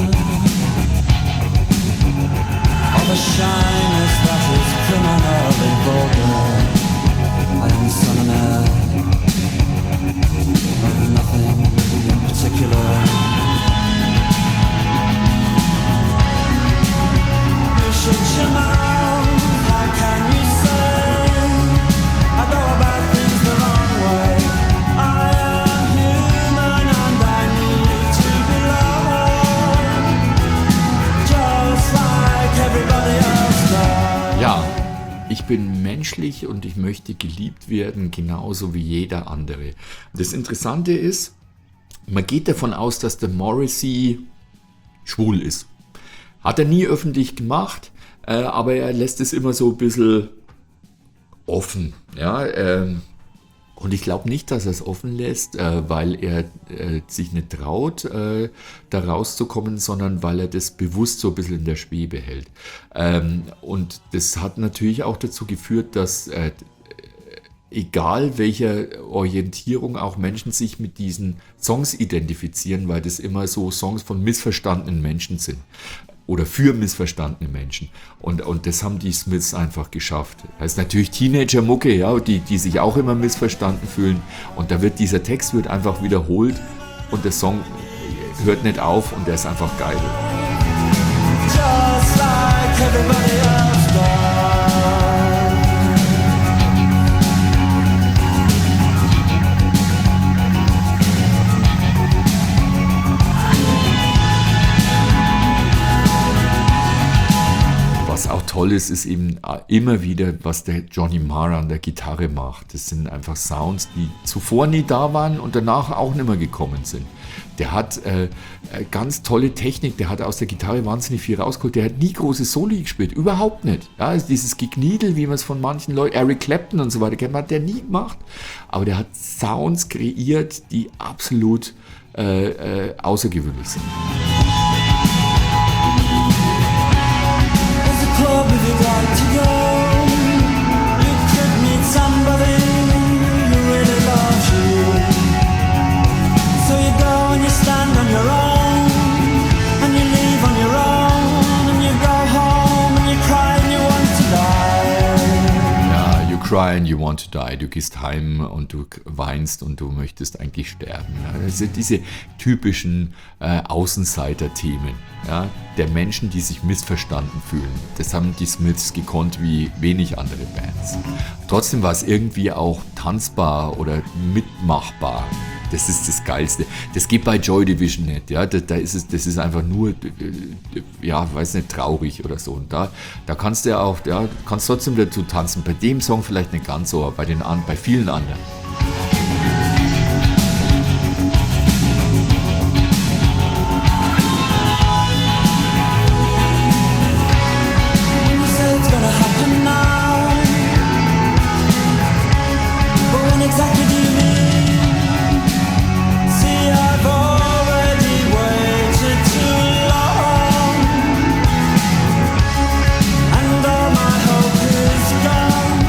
of a shyness that is criminally vulgar. I am son and heir of nothing in particular. You should chill out, how can you say I go about things the wrong way? I am human and I need to be loved, just like everybody else does.
Ja, ich bin menschlich und ich möchte geliebt werden, genauso wie jeder andere. Das Interessante ist, man geht davon aus, dass der Morrissey schwul ist. Hat er nie öffentlich gemacht, äh, aber er lässt es immer so ein bisschen offen. Ja, ähm, und ich glaube nicht, dass er es offen lässt, äh, weil er äh, sich nicht traut, äh, da rauszukommen, sondern weil er das bewusst so ein bisschen in der Schwebe hält. Ähm, und das hat natürlich auch dazu geführt, dass äh, egal welcher Orientierung auch Menschen sich mit diesen Songs identifizieren, weil das immer so Songs von missverstandenen Menschen sind. Oder für missverstandene Menschen. Und, und das haben die Smiths einfach geschafft. Das ist natürlich Teenager-Mucke, ja, die, die sich auch immer missverstanden fühlen. Und da wird dieser Text wird einfach wiederholt und der Song hört nicht auf und der ist einfach geil.
Just like everybody else does.
toll ist, ist eben immer wieder, was der Johnny Marr an der Gitarre macht. Das sind einfach Sounds, die zuvor nie da waren und danach auch nicht mehr gekommen sind. Der hat äh, ganz tolle Technik, der hat aus der Gitarre wahnsinnig viel rausgeholt. Der hat nie große Soli gespielt, überhaupt nicht. Ja, also dieses Gekniedel, wie man es von manchen Leuten, Eric Clapton und so weiter kennt, hat der nie gemacht. Aber der hat Sounds kreiert, die absolut äh, äh, außergewöhnlich sind.
There's a club if you'd like to go. You could meet somebody who really loves you. So you go and you stand on your own, and you leave on your own, and you go home and you cry and you want to die.
Ja, you cry and you want to die. Du gehst heim und du weinst und du möchtest eigentlich sterben. Ja, das sind diese typischen äh, Außenseiter-Themen, ja, der Menschen, die sich missverstanden fühlen. Das haben die Smiths gekonnt wie wenig andere Bands. Trotzdem war es irgendwie auch tanzbar oder mitmachbar. Das ist das Geilste. Das geht bei Joy Division nicht. Ja? Da, da ist es, das ist einfach nur, ja, weiß nicht, traurig oder so. Und da, da kannst du ja auch, ja, kannst trotzdem dazu tanzen. Bei dem Song vielleicht nicht ganz so, aber bei, den, bei vielen anderen.
You say it's gonna happen now, but when exactly do you mean? See, I've already waited too long, and all my hope is gone.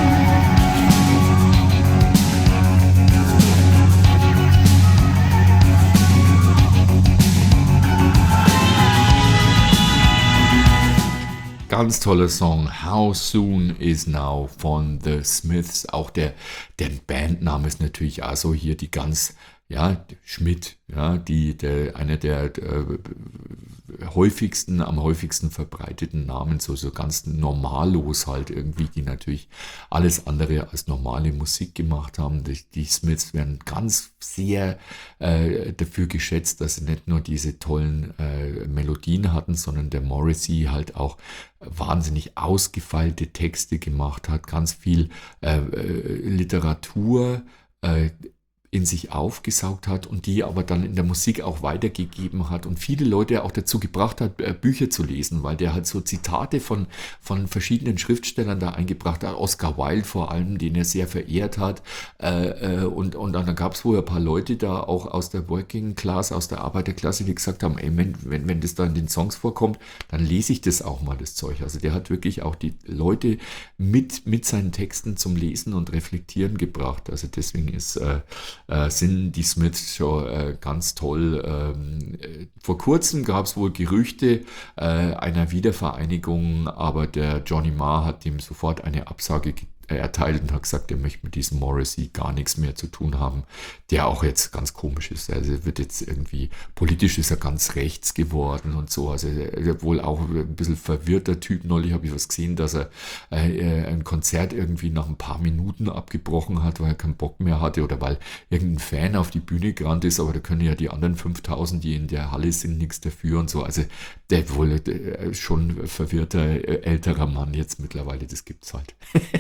Ganz toller Song, How Soon Is Now von The Smiths. Auch der, der Bandname ist natürlich auch so hier die ganz, ja, Schmidt, ja, die, der, einer der, der häufigsten, am häufigsten verbreiteten Namen, so, so ganz normallos halt irgendwie, die natürlich alles andere als normale Musik gemacht haben. Die, die Smiths werden ganz sehr äh, dafür geschätzt, dass sie nicht nur diese tollen äh, Melodien hatten, sondern der Morrissey halt auch wahnsinnig ausgefeilte Texte gemacht hat, ganz viel äh, äh, Literatur äh, in sich aufgesaugt hat und die aber dann in der Musik auch weitergegeben hat und viele Leute auch dazu gebracht hat, Bücher zu lesen, weil der halt so Zitate von, von verschiedenen Schriftstellern da eingebracht hat, Oscar Wilde vor allem, den er sehr verehrt hat, äh, und, und dann gab es wohl ein paar Leute da auch aus der Working Class, aus der Arbeiterklasse, die gesagt haben, ey, wenn, wenn, wenn das da in den Songs vorkommt, dann lese ich das auch mal, das Zeug. Also der hat wirklich auch die Leute mit, mit seinen Texten zum Lesen und Reflektieren gebracht. Also deswegen ist äh, Äh, sind die Smiths schon äh, ganz toll. Ähm, äh, vor kurzem gab es wohl Gerüchte äh, einer Wiedervereinigung, aber der Johnny Marr hat ihm sofort eine Absage gegeben. erteilt und hat gesagt, er möchte mit diesem Morrissey gar nichts mehr zu tun haben, der auch jetzt ganz komisch ist. Also er wird jetzt irgendwie, politisch ist er ganz rechts geworden und so. Also er ist wohl auch ein bisschen verwirrter Typ. Neulich habe ich was gesehen, dass er äh, ein Konzert irgendwie nach ein paar Minuten abgebrochen hat, weil er keinen Bock mehr hatte oder weil irgendein Fan auf die Bühne gerannt ist, aber da können ja die anderen fünftausend, die in der Halle sind, nichts dafür und so. Also der wohl der, schon verwirrter äh, älterer Mann jetzt mittlerweile, das gibt's halt.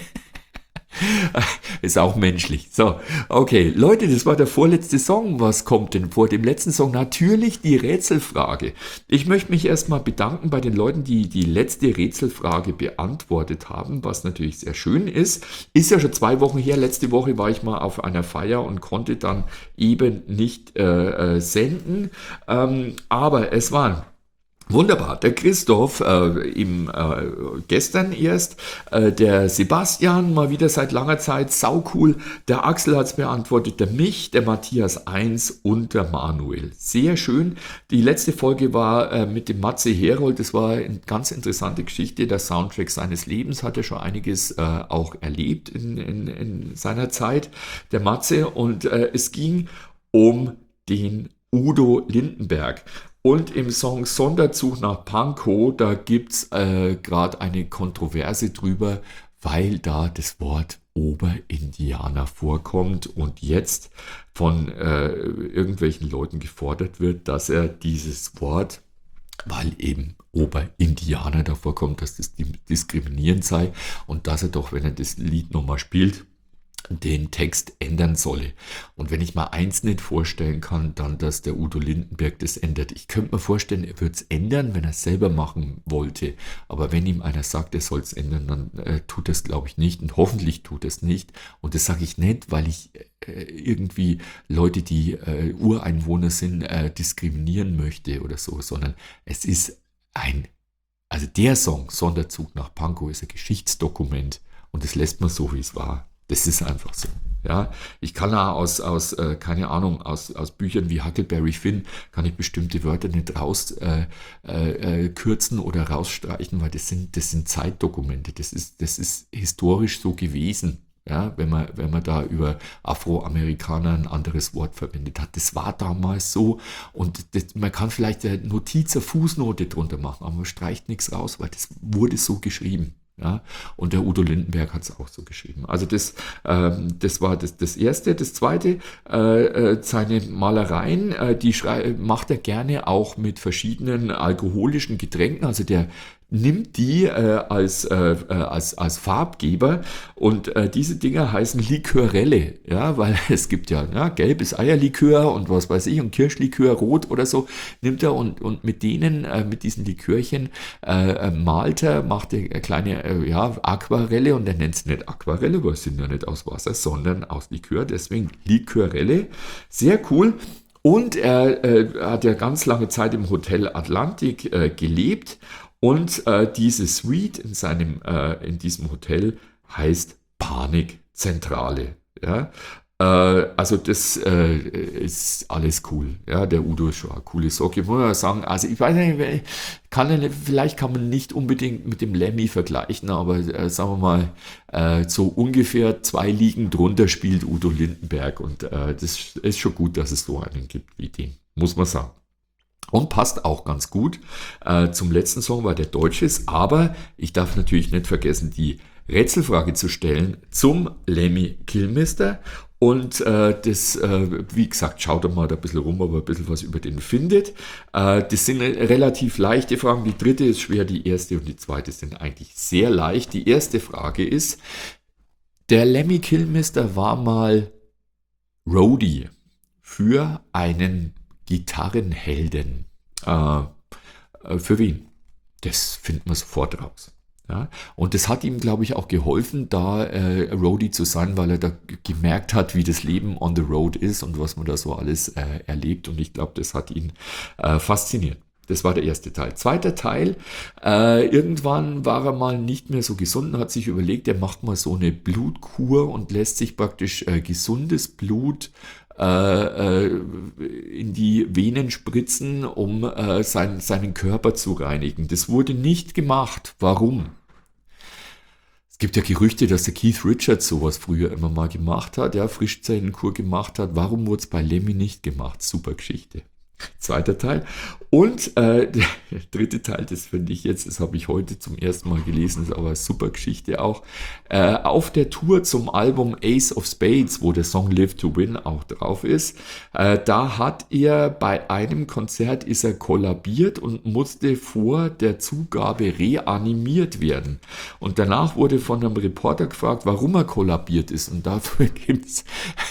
Ist auch menschlich. So, okay, Leute, das war der vorletzte Song. Was kommt denn vor dem letzten Song? Natürlich die Rätselfrage. Ich möchte mich erstmal bedanken bei den Leuten, die die letzte Rätselfrage beantwortet haben, was natürlich sehr schön ist. Ist ja schon zwei Wochen her. Letzte Woche war ich mal auf einer Feier und konnte dann eben nicht äh, äh, senden. Ähm, aber es waren wunderbar. Der Christoph, äh, im, äh, gestern erst, äh, der Sebastian, mal wieder seit langer Zeit, saucool. Der Axel hat es beantwortet, der Mich, der Matthias eins und der Manuel. Sehr schön. Die letzte Folge war äh, mit dem Matze Herold. Das war eine ganz interessante Geschichte. Der Soundtrack seines Lebens hat er schon einiges äh, auch erlebt in, in, in seiner Zeit, der Matze. Und äh, es ging um den Udo Lindenberg. Und im Song Sonderzug nach Pankow, da gibt es äh, gerade eine Kontroverse drüber, weil da das Wort Oberindianer vorkommt und jetzt von äh, irgendwelchen Leuten gefordert wird, dass er dieses Wort weil eben Oberindianer davor kommt, dass das diskriminierend sei und dass er doch, wenn er das Lied nochmal spielt, den Text ändern solle. Und wenn ich mal eins nicht vorstellen kann, dann, dass der Udo Lindenberg das ändert. Ich könnte mir vorstellen, er würde es ändern, wenn er es selber machen wollte. Aber wenn ihm einer sagt, er soll es ändern, dann äh, tut es, glaube ich, nicht. Und hoffentlich tut es nicht. Und das sage ich nicht, weil ich äh, irgendwie Leute, die äh, Ureinwohner sind, äh, diskriminieren möchte oder so, sondern es ist ein, also der Song, Sonderzug nach Pankow, ist ein Geschichtsdokument. Und das lässt man so, wie es war. Das ist einfach so. Ja, ich kann auch aus, aus äh, keine Ahnung, aus, aus Büchern wie Huckleberry Finn, kann ich bestimmte Wörter nicht raus äh, äh, kürzen oder rausstreichen, weil das sind, das sind Zeitdokumente. Das ist, das ist historisch so gewesen. Ja, wenn man, wenn man da über Afroamerikaner ein anderes Wort verwendet hat. Das war damals so. Und das, man kann vielleicht eine Notiz, eine Fußnote drunter machen, aber man streicht nichts raus, weil das wurde so geschrieben. Ja, und der Udo Lindenberg hat es auch so geschrieben. Also das, ähm, das war das, das Erste. Das Zweite, äh, äh, seine Malereien, äh, die schrei- macht er gerne auch mit verschiedenen alkoholischen Getränken. Also der nimmt die äh, als, äh, als, als Farbgeber und äh, diese Dinger heißen Likörelle, ja, weil es gibt ja, ja gelbes Eierlikör und was weiß ich und Kirschlikör, rot oder so, nimmt er und, und mit denen, äh, mit diesen Likörchen äh, malt er, macht er kleine äh, ja, Aquarelle und er nennt es nicht Aquarelle, weil es sind ja nicht aus Wasser, sondern aus Likör, deswegen Likörelle, sehr cool. Und er äh, hat ja ganz lange Zeit im Hotel Atlantik äh, gelebt. Und äh, diese Suite in, seinem, äh, in diesem Hotel heißt Panikzentrale. Ja? Äh, also das äh, ist alles cool. Ja? Der Udo ist schon eine coole Socke. Ich muss mal sagen, also ich weiß nicht, kann, vielleicht kann man nicht unbedingt mit dem Lemmy vergleichen, aber äh, sagen wir mal, äh, so ungefähr zwei Ligen drunter spielt Udo Lindenberg. Und äh, das ist schon gut, dass es so einen gibt wie den, muss man sagen. Und passt auch ganz gut äh, zum letzten Song, weil der deutsch ist. Aber ich darf natürlich nicht vergessen, die Rätselfrage zu stellen zum Lemmy Kilmister. Und äh, das, äh, wie gesagt, schaut doch mal da ein bisschen rum, ob ihr ein bisschen was über den findet. Äh, das sind relativ leichte Fragen. Die dritte ist schwer, die erste und die zweite sind eigentlich sehr leicht. Die erste Frage ist, der Lemmy Kilmister war mal Roadie für einen Gitarrenhelden. Äh, für wen? Das findet man sofort raus. Ja? Und das hat ihm, glaube ich, auch geholfen, da äh, Roadie zu sein, weil er da g- gemerkt hat, wie das Leben on the road ist und was man da so alles äh, erlebt. Und ich glaube, das hat ihn äh, fasziniert. Das war der erste Teil. Zweiter Teil, äh, irgendwann war er mal nicht mehr so gesund und hat sich überlegt, er macht mal so eine Blutkur und lässt sich praktisch äh, gesundes Blut äh, äh, in die Venen spritzen, um äh, sein, seinen Körper zu reinigen. Das wurde nicht gemacht. Warum? Es gibt ja Gerüchte, dass der Keith Richards sowas früher immer mal gemacht hat, ja, Frischzellenkur gemacht hat. Warum wurde es bei Lemmy nicht gemacht? Super Geschichte. Zweiter Teil. Und äh, der dritte Teil, das finde ich jetzt, das habe ich heute zum ersten Mal gelesen, ist aber eine super Geschichte auch. Äh, auf der Tour zum Album Ace of Spades, wo der Song Live to Win auch drauf ist, äh, da hat er bei einem Konzert ist er kollabiert und musste vor der Zugabe reanimiert werden. Und danach wurde von einem Reporter gefragt, warum er kollabiert ist. Und dafür gibt es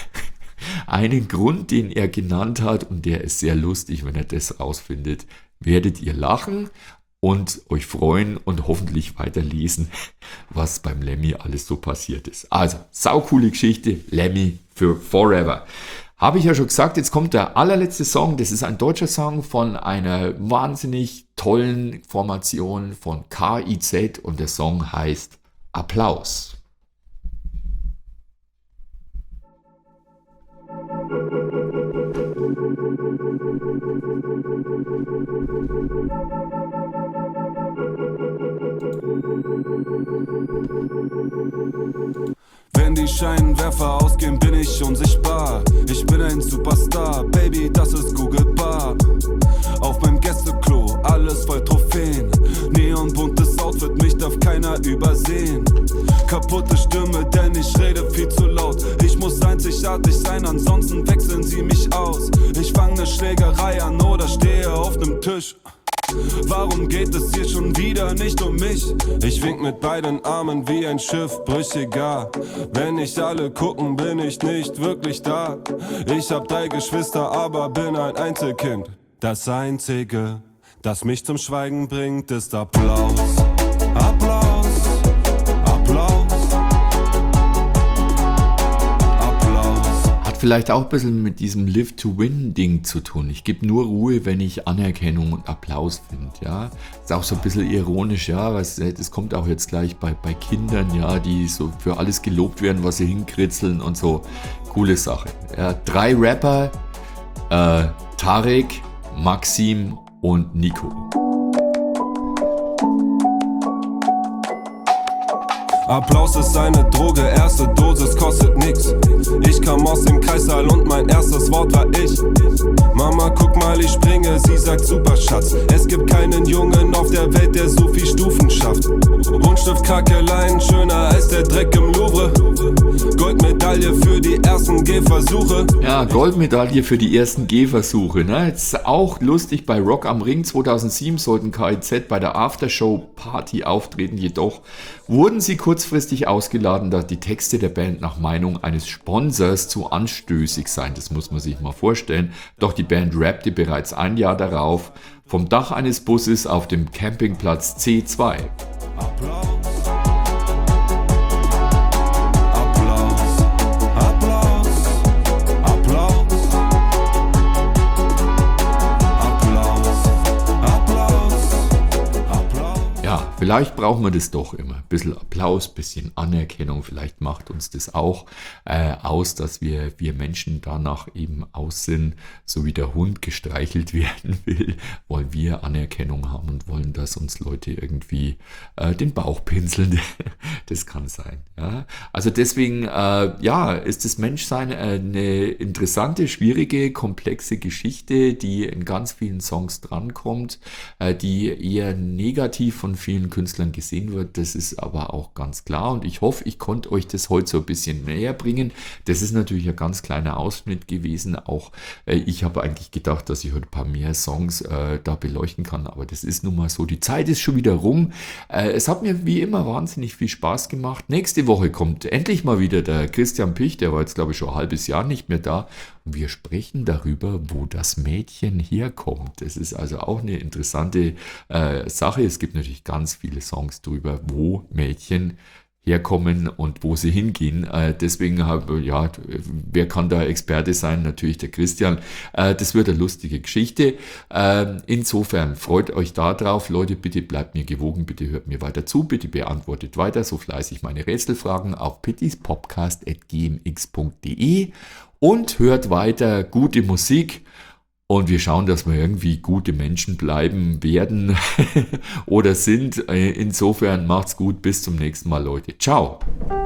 einen Grund, den er genannt hat, und der ist sehr lustig, wenn er das rausfindet, werdet ihr lachen und euch freuen und hoffentlich weiterlesen, was beim Lemmy alles so passiert ist. Also, saucoole Geschichte, Lemmy für Forever. Habe ich ja schon gesagt, jetzt kommt der allerletzte Song, das ist ein deutscher Song von einer wahnsinnig tollen Formation von K I Z und der Song heißt Applaus.
Wenn die Scheinwerfer ausgehen, bin ich unsichtbar. Ich bin ein Superstar, Baby, das ist googlebar. Auf meinem Gästeklo, alles voll Trophäen. Neonbuntes Outfit, mich darf keiner übersehen. Kaputte Stimme, denn ich rede viel zu laut. Ich muss einzigartig sein, ansonsten wechseln sie mich aus. Ich fange ne Schlägerei an oder stehe auf nem Tisch. Warum geht es hier schon wieder nicht um mich? Ich wink mit beiden Armen wie ein Schiff, brüchiger. Wenn nicht alle gucken, bin ich nicht wirklich da. Ich hab drei Geschwister, aber bin ein Einzelkind. Das Einzige, das mich zum Schweigen bringt, ist Applaus. Applaus, Applaus, Applaus.
Hat vielleicht auch ein bisschen mit diesem Live-to-Win-Ding zu tun. Ich gebe nur Ruhe, wenn ich Anerkennung und Applaus finde. Ja? Ist auch so ein bisschen ironisch, ja. Das kommt auch jetzt gleich bei, bei Kindern, ja, die so für alles gelobt werden, was sie hinkritzeln und so. Coole Sache. Ja, drei Rapper, äh, Tarek, Maxim und Nico.
Applaus ist eine Droge, erste Dosis kostet nix. Ich kam aus dem Kreissaal und mein erstes Wort war ich. Mama, guck mal, ich springe, sie sagt super Schatz. Es gibt keinen Jungen auf der Welt, der so viel Stufen schafft. Buntstift, Krackeleien, schöner als der Dreck im Louvre. Goldmedaille für die ersten Gehversuche.
Ja, Goldmedaille für die ersten Gehversuche. Ne? Jetzt auch lustig, bei Rock am Ring zweitausendsieben sollten K I Z bei der Aftershow-Party auftreten, jedoch wurden sie kurzfristig ausgeladen, da die Texte der Band nach Meinung eines Sponsors zu anstößig seien. Das muss man sich mal vorstellen. Doch die Band rappte bereits ein Jahr darauf vom Dach eines Busses auf dem Campingplatz C zwei.
Applaus. Applaus. Applaus. Applaus. Applaus. Applaus. Applaus.
Ja, vielleicht brauchen wir das doch immer. Ein bisschen Applaus, ein bisschen Anerkennung. Vielleicht macht uns das auch äh, aus, dass wir, wir Menschen danach eben aus sind, so wie der Hund gestreichelt werden will, wollen wir Anerkennung haben und wollen, dass uns Leute irgendwie äh, den Bauch pinseln. Das kann sein. Ja? Also deswegen, äh, ja, ist das Menschsein eine interessante, schwierige, komplexe Geschichte, die in ganz vielen Songs drankommt, äh, die eher negativ von vielen Künstlern gesehen wird. Das ist aber auch ganz klar und ich hoffe, ich konnte euch das heute so ein bisschen näher bringen. Das ist natürlich ein ganz kleiner Ausschnitt gewesen. Auch äh, ich habe eigentlich gedacht, dass ich heute ein paar mehr Songs äh, da beleuchten kann, aber das ist nun mal so. Die Zeit ist schon wieder rum. Äh, es hat mir wie immer wahnsinnig viel Spaß gemacht. Nächste Woche kommt endlich mal wieder der Christian Pich, der war jetzt glaube ich schon ein halbes Jahr nicht mehr da. Und wir sprechen darüber, wo das Mädchen herkommt. Das ist also auch eine interessante äh, Sache. Es gibt natürlich ganz viele Songs darüber, wo Mädchen herkommen und wo sie hingehen. Äh, deswegen, habe ja, wer kann da Experte sein? Natürlich der Christian. Äh, das wird eine lustige Geschichte. Äh, insofern freut euch da drauf. Leute, bitte bleibt mir gewogen, bitte hört mir weiter zu, bitte beantwortet weiter so fleißig meine Rätselfragen auf pittispodcast at g m x punkt d e und hört weiter gute Musik. Und wir schauen, dass wir irgendwie gute Menschen bleiben werden oder sind. Insofern macht's gut. Bis zum nächsten Mal, Leute. Ciao.